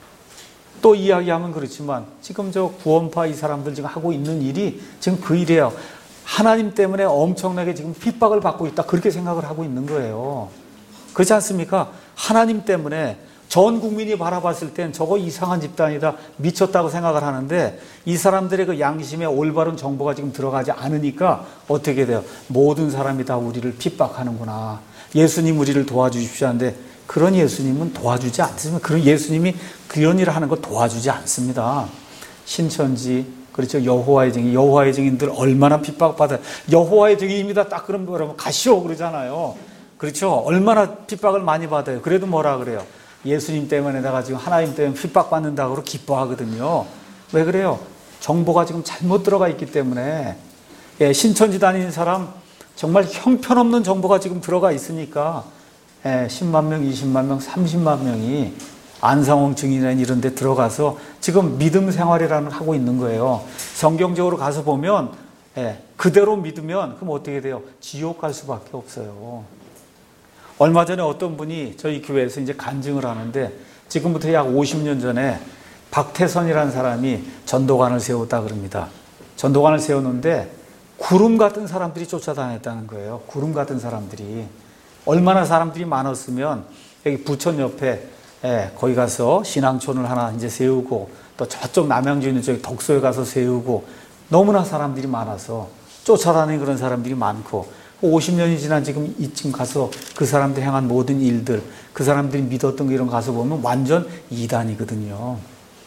S1: 또 이야기하면 그렇지만 지금 저 구원파 이 사람들 지금 하고 있는 일이 지금 그 일이에요. 하나님 때문에 엄청나게 지금 핍박을 받고 있다. 그렇게 생각을 하고 있는 거예요. 그렇지 않습니까? 하나님 때문에 전 국민이 바라봤을 땐 저거 이상한 집단이다. 미쳤다고 생각을 하는데 이 사람들의 그 양심에 올바른 정보가 지금 들어가지 않으니까 어떻게 돼요? 모든 사람이 다 우리를 핍박하는구나. 예수님 우리를 도와주십시오 하는데 그런 예수님은 도와주지 않습니다. 그런 예수님이 그런 일을 하는 거 도와주지 않습니다. 신천지, 그렇죠. 여호와의 증인들 얼마나 핍박받아요. 여호와의 증인입니다. 딱 그러면 가시오 그러잖아요. 그렇죠. 얼마나 핍박을 많이 받아요. 그래도 뭐라 그래요? 예수님 때문에 내가 지금 하나님 때문에 핍박받는다고 기뻐하거든요. 왜 그래요? 정보가 지금 잘못 들어가 있기 때문에. 신천지 다니는 사람 정말 형편없는 정보가 지금 들어가 있으니까 10만 명, 20만 명, 30만 명이 안상홍 증인이나 이런 데 들어가서 지금 믿음 생활이라는 걸 하고 있는 거예요. 성경적으로 가서 보면 그대로 믿으면 그럼 어떻게 돼요? 지옥 갈 수밖에 없어요. 얼마 전에 어떤 분이 저희 교회에서 이제 간증을 하는데 지금부터 약 50년 전에 박태선이라는 사람이 전도관을 세웠다 그럽니다. 전도관을 세웠는데 구름 같은 사람들이 쫓아다녔다는 거예요. 구름 같은 사람들이. 얼마나 사람들이 많았으면 여기 부천 옆에 거기 가서 신앙촌을 하나 이제 세우고 또 저쪽 남양주 있는 저기 덕소에 가서 세우고 너무나 사람들이 많아서 쫓아다니는 그런 사람들이 많고 50년이 지난 지금 이쯤 가서 그 사람들이 향한 모든 일들, 그 사람들이 믿었던 거 이런 거 가서 보면 완전 이단이거든요.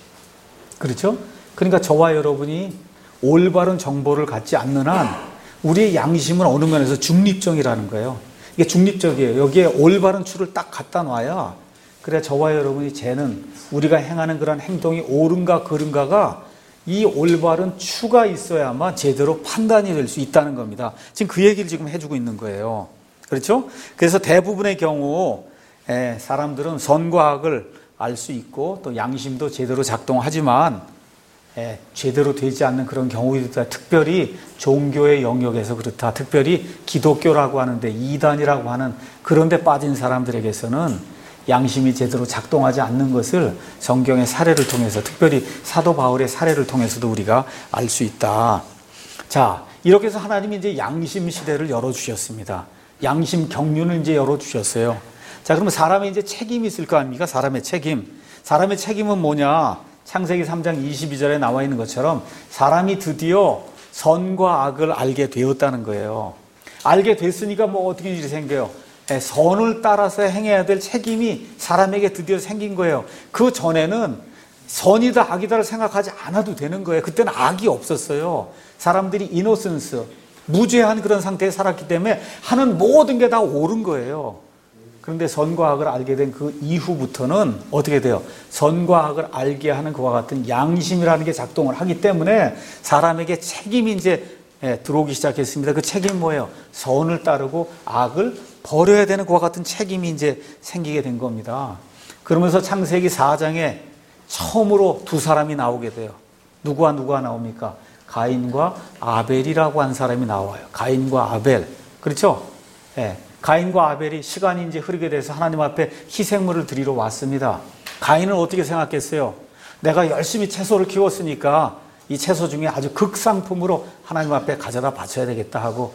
S1: 그렇죠? 그러니까 저와 여러분이 올바른 정보를 갖지 않는 한 우리의 양심은 어느 면에서 중립적이라는 거예요. 이게 중립적이에요. 여기에 올바른 추를 딱 갖다 놔야 그래야 저와 여러분이 쟤는 우리가 행하는 그런 행동이 옳은가 그른가가 이 올바른 추가 있어야만 제대로 판단이 될 수 있다는 겁니다. 지금 그 얘기를 지금 해주고 있는 거예요. 그렇죠? 그래서 대부분의 경우 사람들은 선과 악을 알 수 있고 또 양심도 제대로 작동하지만 제대로 되지 않는 그런 경우가 있다. 특별히 종교의 영역에서 그렇다. 특별히 기독교라고 하는데 이단이라고 하는 그런 데 빠진 사람들에게서는 양심이 제대로 작동하지 않는 것을 성경의 사례를 통해서 특별히 사도 바울의 사례를 통해서도 우리가 알 수 있다. 자, 이렇게 해서 하나님이 이제 양심 시대를 열어주셨습니다. 양심 경륜을 이제 열어주셨어요. 자, 그러면 사람의 이제 책임이 있을 거 아닙니까? 사람의 책임. 사람의 책임은 뭐냐? 창세기 3장 22절에 나와 있는 것처럼 사람이 드디어 선과 악을 알게 되었다는 거예요. 알게 됐으니까 뭐 어떻게 일이 생겨요? 선을 따라서 행해야 될 책임이 사람에게 드디어 생긴 거예요. 그 전에는 선이다 악이다를 생각하지 않아도 되는 거예요. 그때는 악이 없었어요. 사람들이 이노센스, 무죄한 그런 상태에 살았기 때문에 하는 모든 게 다 옳은 거예요. 그런데 선과 악을 알게 된 그 이후부터는 어떻게 돼요? 선과 악을 알게 하는 그와 같은 양심이라는 게 작동을 하기 때문에 사람에게 책임이 이제 들어오기 시작했습니다. 그 책임이 뭐예요? 선을 따르고 악을 버려야 되는 그와 같은 책임이 이제 생기게 된 겁니다. 그러면서 창세기 4장에 처음으로 두 사람이 나오게 돼요. 누구와 나옵니까? 가인과 아벨이라고 한 사람이 나와요. 가인과 아벨. 그렇죠? 가인과 아벨이 시간이 이제 흐르게 돼서 하나님 앞에 희생물을 드리러 왔습니다. 가인은 어떻게 생각했어요? 내가 열심히 채소를 키웠으니까 이 채소 중에 아주 극상품으로 하나님 앞에 가져다 바쳐야 되겠다 하고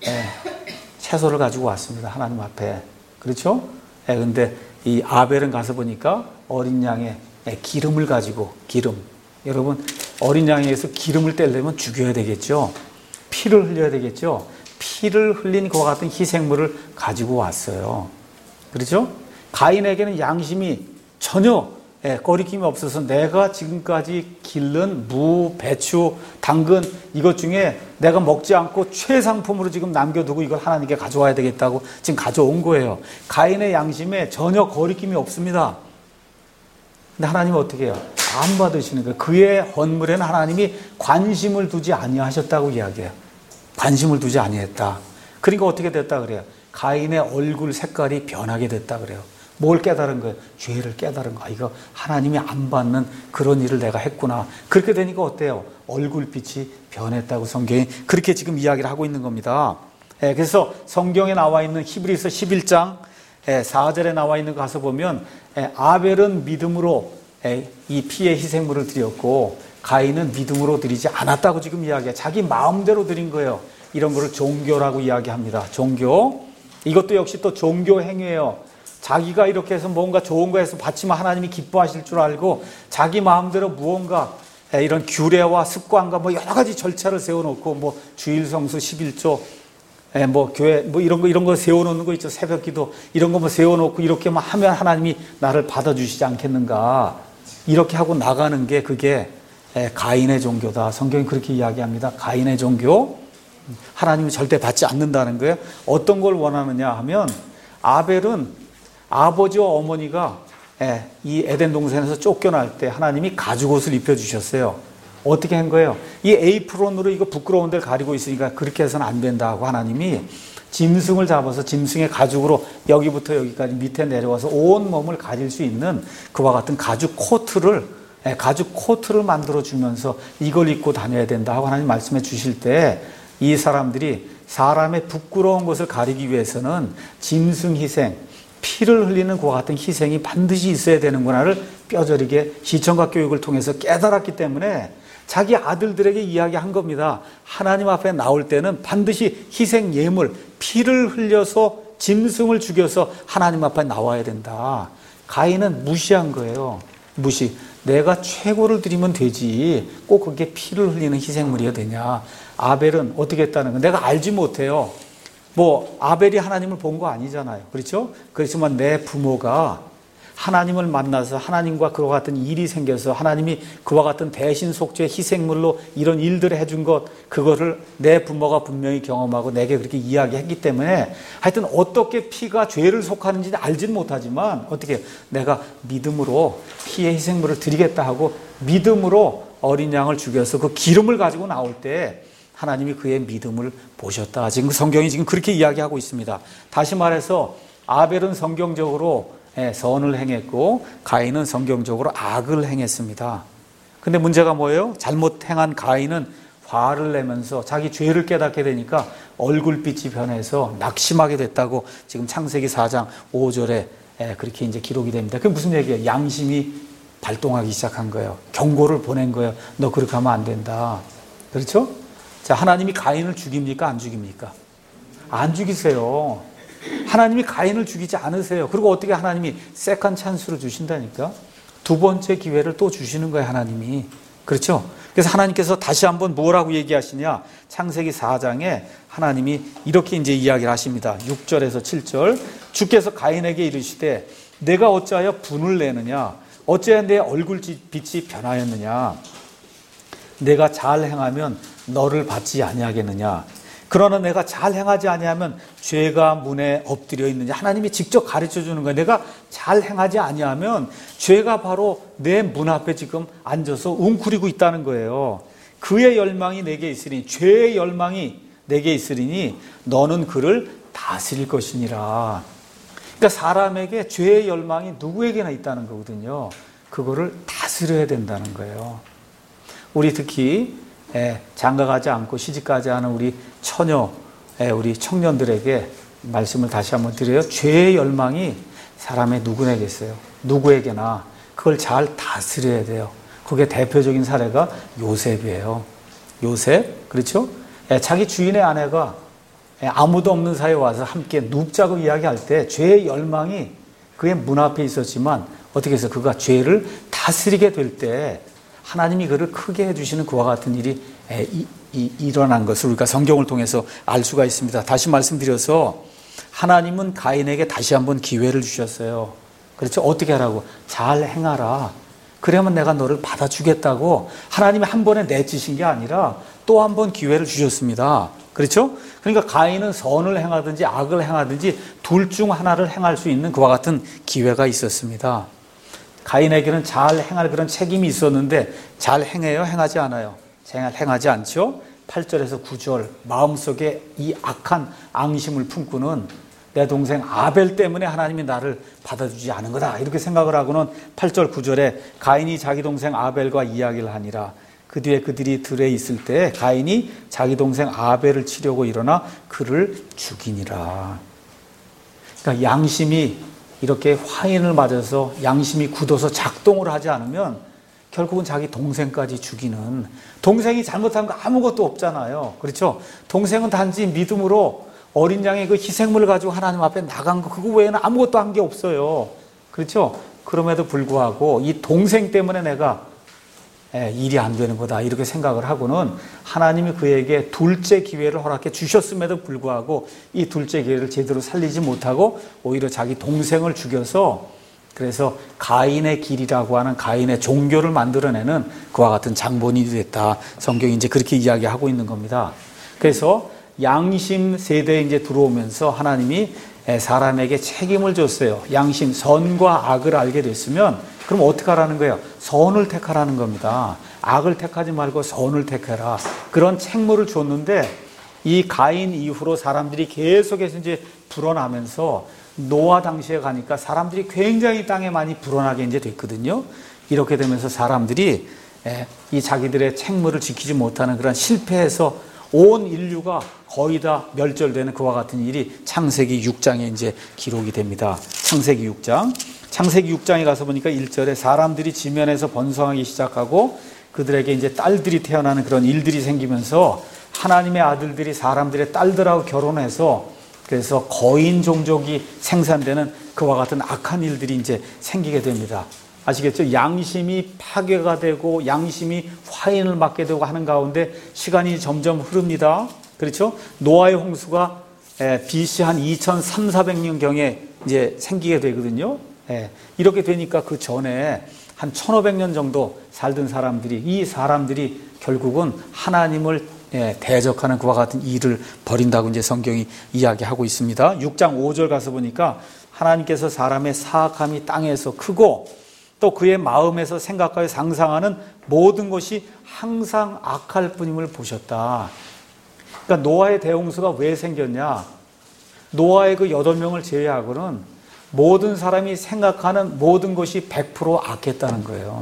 S1: 채소를 가지고 왔습니다. 하나님 앞에. 그렇죠? 근데 이 아벨은 가서 보니까 어린 양의 기름을 가지고 여러분 어린 양에 의해서 기름을 떼려면 죽여야 되겠죠. 피를 흘려야 되겠죠. 피를 흘린 그와 같은 희생물을 가지고 왔어요. 그렇죠? 가인에게는 양심이 전혀 거리낌이 없어서 내가 지금까지 기른 무, 배추, 당근 이것 중에 내가 먹지 않고 최상품으로 지금 남겨두고 이걸 하나님께 가져와야 되겠다고 지금 가져온 거예요. 가인의 양심에 전혀 거리낌이 없습니다. 근데 하나님은 어떻게 해요? 안 받으시는 거예요. 그의 헌물에는 하나님이 관심을 두지 아니하셨다고 이야기해요. 관심을 두지 아니했다. 그러니까 어떻게 됐다 그래요? 가인의 얼굴 색깔이 변하게 됐다 그래요. 뭘 깨달은 거예요? 죄를 깨달은 거. 이거 하나님이 안 받는 그런 일을 내가 했구나. 그렇게 되니까 어때요? 얼굴빛이 변했다고 성경이 그렇게 지금 이야기를 하고 있는 겁니다. 그래서 성경에 나와 있는 히브리서 11장 4절에 나와 있는 거 가서 보면 아벨은 믿음으로 이 피의 희생물을 드렸고 가인은 믿음으로 드리지 않았다고 지금 이야기해요. 자기 마음대로 드린 거예요. 이런 거를 종교라고 이야기합니다. 종교. 이것도 역시 또 종교 행위예요. 자기가 이렇게 해서 뭔가 좋은 거 해서 바치면 하나님이 기뻐하실 줄 알고 자기 마음대로 무언가 이런 규례와 습관과 뭐 여러 가지 절차를 세워놓고 뭐 주일 성수 11조 뭐 교회 뭐 이런 거 세워놓는 거 있죠. 새벽기도 이런 거 뭐 세워놓고 이렇게만 하면 하나님이 나를 받아주시지 않겠는가. 이렇게 하고 나가는 게 그게 가인의 종교다. 성경이 그렇게 이야기합니다. 가인의 종교. 하나님은 절대 받지 않는다는 거예요. 어떤 걸 원하느냐 하면 아벨은 아버지와 어머니가 이 에덴 동산에서 쫓겨날 때 하나님이 가죽옷을 입혀주셨어요. 어떻게 한 거예요? 이 에이프론으로 이거 부끄러운 데를 가리고 있으니까 그렇게 해서는 안 된다고 하나님이 짐승을 잡아서 짐승의 가죽으로 여기부터 여기까지 밑에 내려와서 온 몸을 가릴 수 있는 그와 같은 가죽 코트를 만들어주면서 이걸 입고 다녀야 된다 하고 하나님 말씀해 주실 때 이 사람들이 사람의 부끄러운 것을 가리기 위해서는 짐승 희생, 피를 흘리는 그와 같은 희생이 반드시 있어야 되는구나를 뼈저리게 시청각 교육을 통해서 깨달았기 때문에 자기 아들들에게 이야기한 겁니다. 하나님 앞에 나올 때는 반드시 희생 예물, 피를 흘려서 짐승을 죽여서 하나님 앞에 나와야 된다. 가인은 무시한 거예요. 무시. 내가 최고를 드리면 되지 꼭 그게 피를 흘리는 희생물이어야 되냐. 아벨은 어떻게 했다는 거 내가 알지 못해요. 뭐 아벨이 하나님을 본 거 아니잖아요. 그렇죠? 그렇지만 내 부모가 하나님을 만나서 하나님과 그와 같은 일이 생겨서 하나님이 그와 같은 대신 속죄 희생물로 이런 일들을 해준 것, 그거를 내 부모가 분명히 경험하고 내게 그렇게 이야기했기 때문에 하여튼 어떻게 피가 죄를 속하는지 알지는 못하지만 어떻게 내가 믿음으로 피의 희생물을 드리겠다 하고 믿음으로 어린 양을 죽여서 그 기름을 가지고 나올 때 하나님이 그의 믿음을 보셨다. 지금 성경이 지금 그렇게 이야기하고 있습니다. 다시 말해서 아벨은 성경적으로 선을 행했고 가인은 성경적으로 악을 행했습니다. 근데 문제가 뭐예요? 잘못 행한 가인은 화를 내면서 자기 죄를 깨닫게 되니까 얼굴빛이 변해서 낙심하게 됐다고 지금 창세기 4장 5절에 그렇게 이제 기록이 됩니다. 그게 무슨 얘기예요? 양심이 발동하기 시작한 거예요. 경고를 보낸 거예요. 너 그렇게 하면 안 된다. 그렇죠? 자, 하나님이 가인을 죽입니까? 안 죽입니까? 안 죽이세요. 하나님이 가인을 죽이지 않으세요. 그리고 어떻게 하나님이 세컨 찬스를 주신다니까? 두 번째 기회를 또 주시는 거예요, 하나님이. 그렇죠? 그래서 하나님께서 다시 한번 뭐라고 얘기하시냐? 창세기 4장에 하나님이 이렇게 이제 이야기를 하십니다. 6절에서 7절. 주께서 가인에게 이르시되 내가 어찌하여 분을 내느냐? 어찌하여 내 얼굴빛이 변하였느냐? 내가 잘 행하면 너를 받지 아니하겠느냐? 그러나 내가 잘 행하지 아니하면 죄가 문에 엎드려 있느냐. 하나님이 직접 가르쳐 주는 거예요. 내가 잘 행하지 아니하면 죄가 바로 내 문 앞에 지금 앉아서 웅크리고 있다는 거예요. 그의 열망이 내게 있으니, 죄의 열망이 내게 있으리니 너는 그를 다스릴 것이니라. 그러니까 사람에게 죄의 열망이 누구에게나 있다는 거거든요. 그거를 다스려야 된다는 거예요. 우리 특히 장가가지 않고 시집가지 않은 우리 처녀, 우리 청년들에게 말씀을 다시 한번 드려요. 죄의 열망이 사람의 누구에게겠어요? 누구에게나 그걸 잘 다스려야 돼요. 그게 대표적인 사례가 요셉이에요. 요셉, 그렇죠? 자기 주인의 아내가 아무도 없는 사이에 와서 함께 눕자고 이야기할 때 죄의 열망이 그의 문 앞에 있었지만 어떻게 해서 그가 죄를 다스리게 될 때 하나님이 그를 크게 해주시는 그와 같은 일이 일어난 것을 우리가 성경을 통해서 알 수가 있습니다. 다시 말씀드려서 하나님은 가인에게 다시 한번 기회를 주셨어요. 그렇죠? 어떻게 하라고? 잘 행하라. 그러면 내가 너를 받아주겠다고 하나님이 한 번에 내치신 게 아니라 또 한 번 기회를 주셨습니다. 그렇죠? 그러니까 가인은 선을 행하든지 악을 행하든지 둘 중 하나를 행할 수 있는 그와 같은 기회가 있었습니다. 가인에게는 잘 행할 그런 책임이 있었는데 잘 행해요? 행하지 않아요? 잘 행하지 않죠? 8절에서 9절 마음속에 이 악한 앙심을 품고는 내 동생 아벨 때문에 하나님이 나를 받아주지 않은 거다 이렇게 생각을 하고는 8절 9절에 가인이 자기 동생 아벨과 이야기를 하니라. 그 뒤에 그들이 들에 있을 때 가인이 자기 동생 아벨을 치려고 일어나 그를 죽이니라. 그러니까 양심이 이렇게 화인을 맞아서 양심이 굳어서 작동을 하지 않으면 결국은 자기 동생까지 죽이는, 동생이 잘못한 거 아무것도 없잖아요. 그렇죠? 동생은 단지 믿음으로 어린 양의 그 희생물을 가지고 하나님 앞에 나간 거, 그거 외에는 아무것도 한 게 없어요. 그렇죠? 그럼에도 불구하고 이 동생 때문에 내가 일이 안 되는 거다 이렇게 생각을 하고는 하나님이 그에게 둘째 기회를 허락해 주셨음에도 불구하고 이 둘째 기회를 제대로 살리지 못하고 오히려 자기 동생을 죽여서 그래서 가인의 길이라고 하는 가인의 종교를 만들어내는 그와 같은 장본인이 됐다. 성경이 이제 그렇게 이야기하고 있는 겁니다. 그래서 양심 세대에 이제 들어오면서 하나님이 사람에게 책임을 줬어요. 양심, 선과 악을 알게 됐으면 그럼 어떻게 하라는 거예요? 선을 택하라는 겁니다. 악을 택하지 말고 선을 택해라. 그런 책무를 줬는데 이 가인 이후로 사람들이 계속해서 이제 불어나면서 노아 당시에 가니까 사람들이 굉장히 땅에 많이 불어나게 이제 됐거든요. 이렇게 되면서 사람들이 이 자기들의 책무를 지키지 못하는 그런 실패에서 온 인류가 거의 다 멸절되는 그와 같은 일이 창세기 6장에 이제 기록이 됩니다. 창세기 6장. 창세기 6장에 가서 보니까 1절에 사람들이 지면에서 번성하기 시작하고 그들에게 이제 딸들이 태어나는 그런 일들이 생기면서 하나님의 아들들이 사람들의 딸들하고 결혼해서 그래서 거인 종족이 생산되는 그와 같은 악한 일들이 이제 생기게 됩니다. 아시겠죠? 양심이 파괴가 되고 양심이 화인을 맞게 되고 하는 가운데 시간이 점점 흐릅니다. 그렇죠? 노아의 홍수가 BC 한 2300~400년경에 이제 생기게 되거든요. 이렇게 되니까 그 전에 한 1500년 정도 살던 사람들이, 이 사람들이 결국은 하나님을 대적하는 그와 같은 일을 벌인다고 이제 성경이 이야기하고 있습니다. 6장 5절 가서 보니까 하나님께서 사람의 사악함이 땅에서 크고 또 그의 마음에서 생각하여 상상하는 모든 것이 항상 악할 뿐임을 보셨다. 그러니까 노아의 대홍수가 왜 생겼냐? 노아의 그 8명을 제외하고는 모든 사람이 생각하는 모든 것이 100% 악했다는 거예요.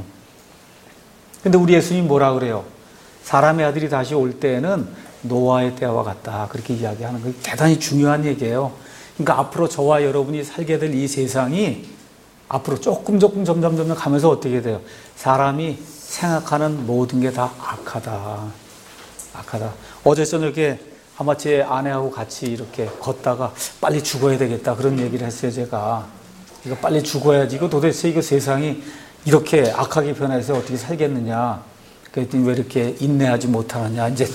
S1: 근데 우리 예수님이 뭐라 그래요? 사람의 아들이 다시 올 때에는 노아의 때와 같다. 그렇게 이야기하는 거 대단히 중요한 얘기예요. 그러니까 앞으로 저와 여러분이 살게 될 이 세상이 앞으로 조금 점점 가면서 어떻게 돼요? 사람이 생각하는 모든 게 다 악하다. 어제 저녁에 아마 제 아내하고 같이 이렇게 걷다가 빨리 죽어야 되겠다 그런 얘기를 했어요. 제가 이거 빨리 죽어야지. 이거 도대체 이거 세상이 이렇게 악하게 변해서 어떻게 살겠느냐. 그랬더니 왜 이렇게 인내하지 못하느냐. 이제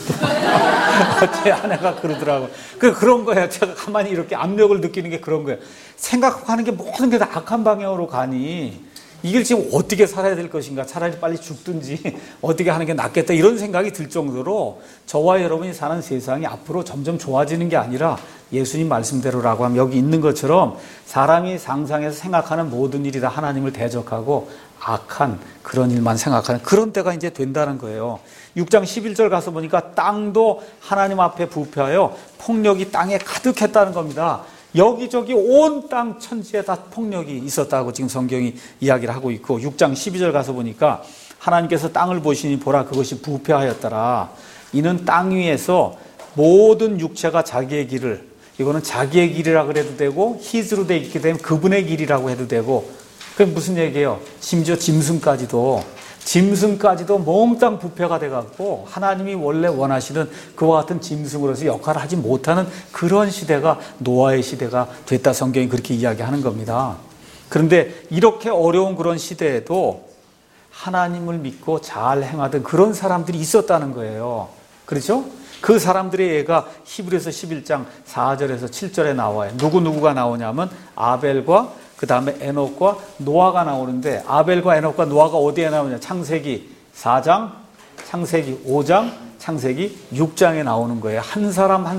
S1: 제 아내가 그러더라고요. 그런 거예요. 제가 가만히 이렇게 압력을 느끼는 게 그런 거예요. 생각하는 게 모든 게 다 악한 방향으로 가니 이걸 지금 어떻게 살아야 될 것인가. 차라리 빨리 죽든지 어떻게 하는 게 낫겠다. 이런 생각이 들 정도로 저와 여러분이 사는 세상이 앞으로 점점 좋아지는 게 아니라 예수님 말씀대로라고 하면 여기 있는 것처럼 사람이 상상해서 생각하는 모든 일이 다 하나님을 대적하고 악한 그런 일만 생각하는 그런 때가 이제 된다는 거예요. 6장 11절 가서 보니까 땅도 하나님 앞에 부패하여 폭력이 땅에 가득했다는 겁니다. 여기저기 온 땅 천지에 다 폭력이 있었다고 지금 성경이 이야기를 하고 있고 6장 12절 가서 보니까 하나님께서 땅을 보시니 보라 그것이 부패하였더라. 이는 땅 위에서 모든 육체가 자기의 길을, 이거는 자기의 길이라 그래도 되고 히스로 돼 있게 되면 그분의 길이라고 해도 되고, 그게 무슨 얘기예요? 심지어 짐승까지도 몽땅 부패가 돼갖고 하나님이 원래 원하시는 그와 같은 짐승으로서 역할을 하지 못하는 그런 시대가 노아의 시대가 됐다. 성경이 그렇게 이야기하는 겁니다. 그런데 이렇게 어려운 그런 시대에도 하나님을 믿고 잘 행하던 그런 사람들이 있었다는 거예요. 그렇죠? 그 사람들의 예가 히브리서 11장 4절에서 7절에 나와요. 누구가 나오냐면 아벨과 그 다음에 에녹과 노아가 나오는데, 아벨과 에녹과 노아가 어디에 나오냐? 창세기 4장, 창세기 5장, 창세기 6장에 나오는 거예요. 한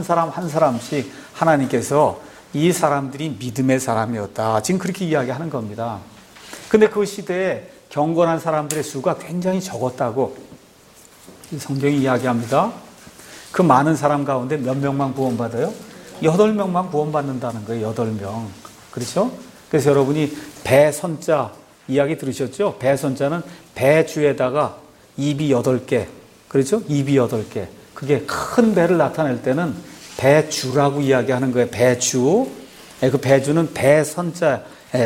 S1: 사람씩 하나님께서 이 사람들이 믿음의 사람이었다. 지금 그렇게 이야기하는 겁니다. 근데 그 시대에 경건한 사람들의 수가 굉장히 적었다고 성경이 이야기합니다. 그 많은 사람 가운데 몇 명만 구원받아요? 8명만 구원받는다는 거예요. 8명. 그렇죠? 그래서 여러분이 배선자 이야기 들으셨죠? 배선자는 배주에다가 입이 8개. 그렇죠? 입이 8개. 그게 큰 배를 나타낼 때는 배주라고 이야기하는 거예요. 배주. 그 배주는 배선자,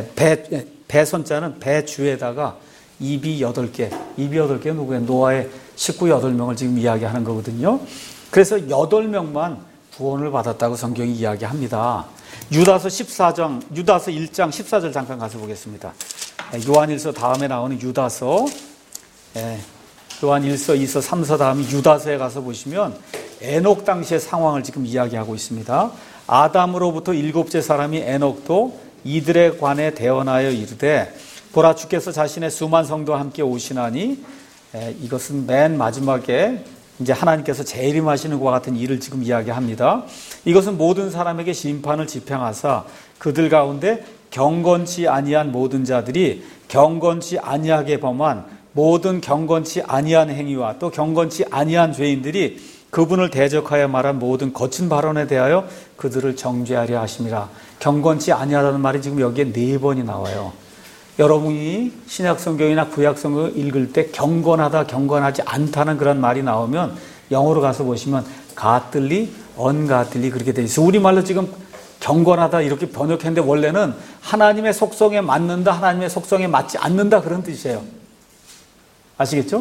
S1: 배선자는 배주에다가 입이 8개. 입이 8개 누구예요? 노아의 식구 8명을 지금 이야기하는 거거든요. 그래서 8명만 구원을 받았다고 성경이 이야기합니다. 유다서 1장 14절 잠깐 가서 보겠습니다. 요한일서 다음에 나오는 유다서, 요한일서, 2서, 3서 다음에 유다서에 가서 보시면 에녹 당시의 상황을 지금 이야기하고 있습니다. 아담으로부터 7째 사람이 에녹도 이들에 관해 대언하여 이르되 보라 주께서 자신의 수만 성도와 함께 오시나니, 이것은 맨 마지막에 이제 하나님께서 재림하시는 것과 같은 일을 지금 이야기합니다. 이것은 모든 사람에게 심판을 집행하사 그들 가운데 경건치 아니한 모든 자들이 경건치 아니하게 범한 모든 경건치 아니한 행위와 또 경건치 아니한 죄인들이 그분을 대적하여 말한 모든 거친 발언에 대하여 그들을 정죄하려 하심이라. 경건치 아니하다는 말이 지금 여기에 4번이 나와요. 여러분이 신약성경이나 구약성경을 읽을 때 경건하다, 경건하지 않다는 그런 말이 나오면 영어로 가서 보시면 godly, ungodly 그렇게 돼 있어요. 우리말로 지금 경건하다 이렇게 번역했는데 원래는 하나님의 속성에 맞는다, 하나님의 속성에 맞지 않는다 그런 뜻이에요. 아시겠죠?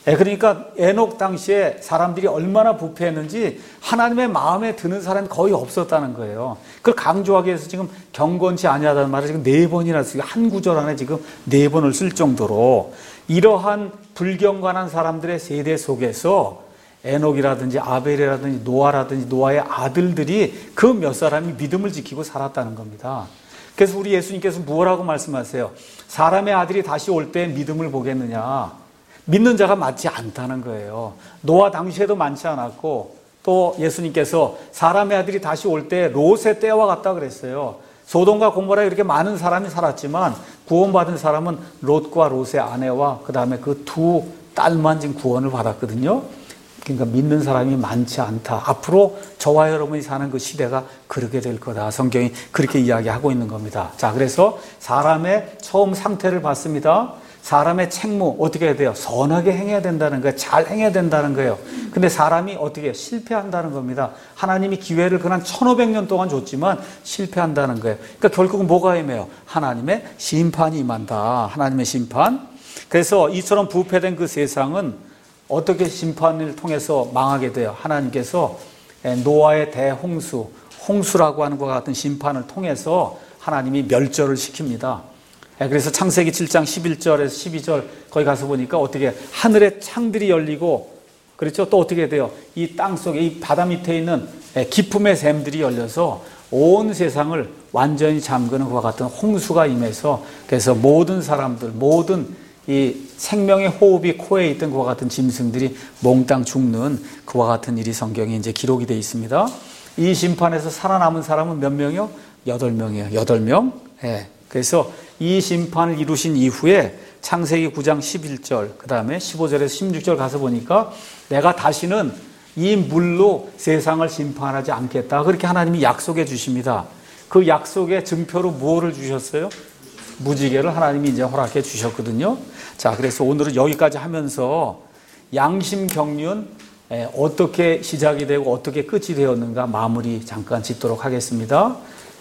S1: 그러니까 에녹 당시에 사람들이 얼마나 부패했는지 하나님의 마음에 드는 사람이 거의 없었다는 거예요. 그걸 강조하기 위해서 지금 경건치 아니하다는 말을 지금 4번이나 쓰고 한 구절 안에 지금 4번을 쓸 정도로 이러한 불경건한 사람들의 세대 속에서 에녹이라든지 아벨이라든지 노아라든지 노아의 아들들이 그 몇 사람이 믿음을 지키고 살았다는 겁니다. 그래서 우리 예수님께서 뭐라고 말씀하세요? 사람의 아들이 다시 올 때 믿음을 보겠느냐? 믿는 자가 많지 않다는 거예요. 노아 당시에도 많지 않았고 또 예수님께서 사람의 아들이 다시 올 때 롯의 때와 같다 그랬어요. 소돔과 고모라에 이렇게 많은 사람이 살았지만 구원받은 사람은 롯과 롯의 아내와 그 다음에 그 2 딸만 지금 구원을 받았거든요. 그러니까 믿는 사람이 많지 않다. 앞으로 저와 여러분이 사는 그 시대가 그렇게 될 거다. 성경이 그렇게 이야기하고 있는 겁니다. 자, 그래서 사람의 처음 상태를 봤습니다. 사람의 책무 어떻게 해야 돼요? 선하게 행해야 된다는 거예요. 잘 행해야 된다는 거예요. 근데 사람이 어떻게 해요? 실패한다는 겁니다. 하나님이 기회를 그냥 1500년 동안 줬지만 실패한다는 거예요. 그러니까 결국은 뭐가 임해요? 하나님의 심판이 임한다. 하나님의 심판. 그래서 이처럼 부패된 그 세상은 어떻게 심판을 통해서 망하게 돼요? 하나님께서 노아의 대홍수, 홍수라고 하는 것과 같은 심판을 통해서 하나님이 멸절을 시킵니다. 그래서 창세기 7장 11절에서 12절 거기 가서 보니까 어떻게 하늘의 창들이 열리고 그렇죠? 또 어떻게 돼요? 이 땅 속에 이 바다 밑에 있는 기품의 샘들이 열려서 온 세상을 완전히 잠그는 것과 같은 홍수가 임해서 그래서 모든 사람들, 모든 이 생명의 호흡이 코에 있던 그와 같은 짐승들이 몽땅 죽는 그와 같은 일이 성경에 이제 기록이 되어 있습니다. 이 심판에서 살아남은 사람은 몇 명이요? 8명이에요. 8명. 그래서 이 심판을 이루신 이후에 창세기 9장 11절, 그 다음에 15절에서 16절 가서 보니까 내가 다시는 이 물로 세상을 심판하지 않겠다. 그렇게 하나님이 약속해 주십니다. 그 약속의 증표로 무엇을 주셨어요? 무지개를 하나님이 이제 허락해 주셨거든요. 자, 그래서 오늘은 여기까지 하면서 양심 경륜 어떻게 시작이 되고 어떻게 끝이 되었는가 마무리 잠깐 짓도록 하겠습니다.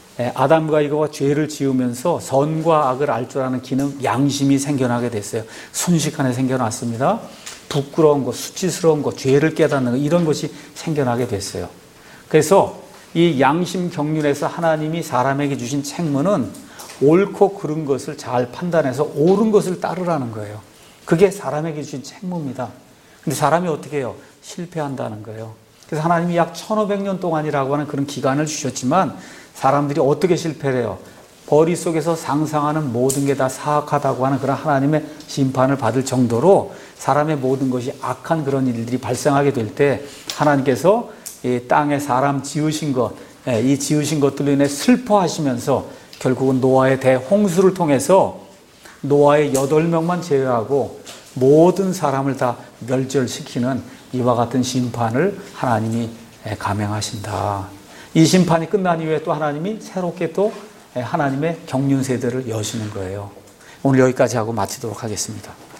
S1: 아담과 이거가 죄를 지으면서 선과 악을 알 줄 아는 기능, 양심이 생겨나게 됐어요. 순식간에 생겨났습니다. 부끄러운 것, 수치스러운 것, 죄를 깨닫는 것, 이런 것이 생겨나게 됐어요. 그래서 이 양심 경륜에서 하나님이 사람에게 주신 책무는 옳고 그른 것을 잘 판단해서 옳은 것을 따르라는 거예요. 그게 사람에게 주신 책무입니다. 근데 사람이 어떻게 해요? 실패한다는 거예요. 그래서 하나님이 약 1500년 동안이라고 하는 그런 기간을 주셨지만 사람들이 어떻게 실패를 해요? 머릿속에서 상상하는 모든 게 다 사악하다고 하는 그런 하나님의 심판을 받을 정도로 사람의 모든 것이 악한 그런 일들이 발생하게 될 때 하나님께서 이 땅에 사람 지으신 것, 이 지으신 것들로 인해 슬퍼하시면서 결국은 노아의 대홍수를 통해서 노아의 8명만 제외하고 모든 사람을 다 멸절시키는 이와 같은 심판을 하나님이 감행하신다. 이 심판이 끝난 이후에 또 하나님이 새롭게 또 하나님의 경륜 세대를 여시는 거예요. 오늘 여기까지 하고 마치도록 하겠습니다.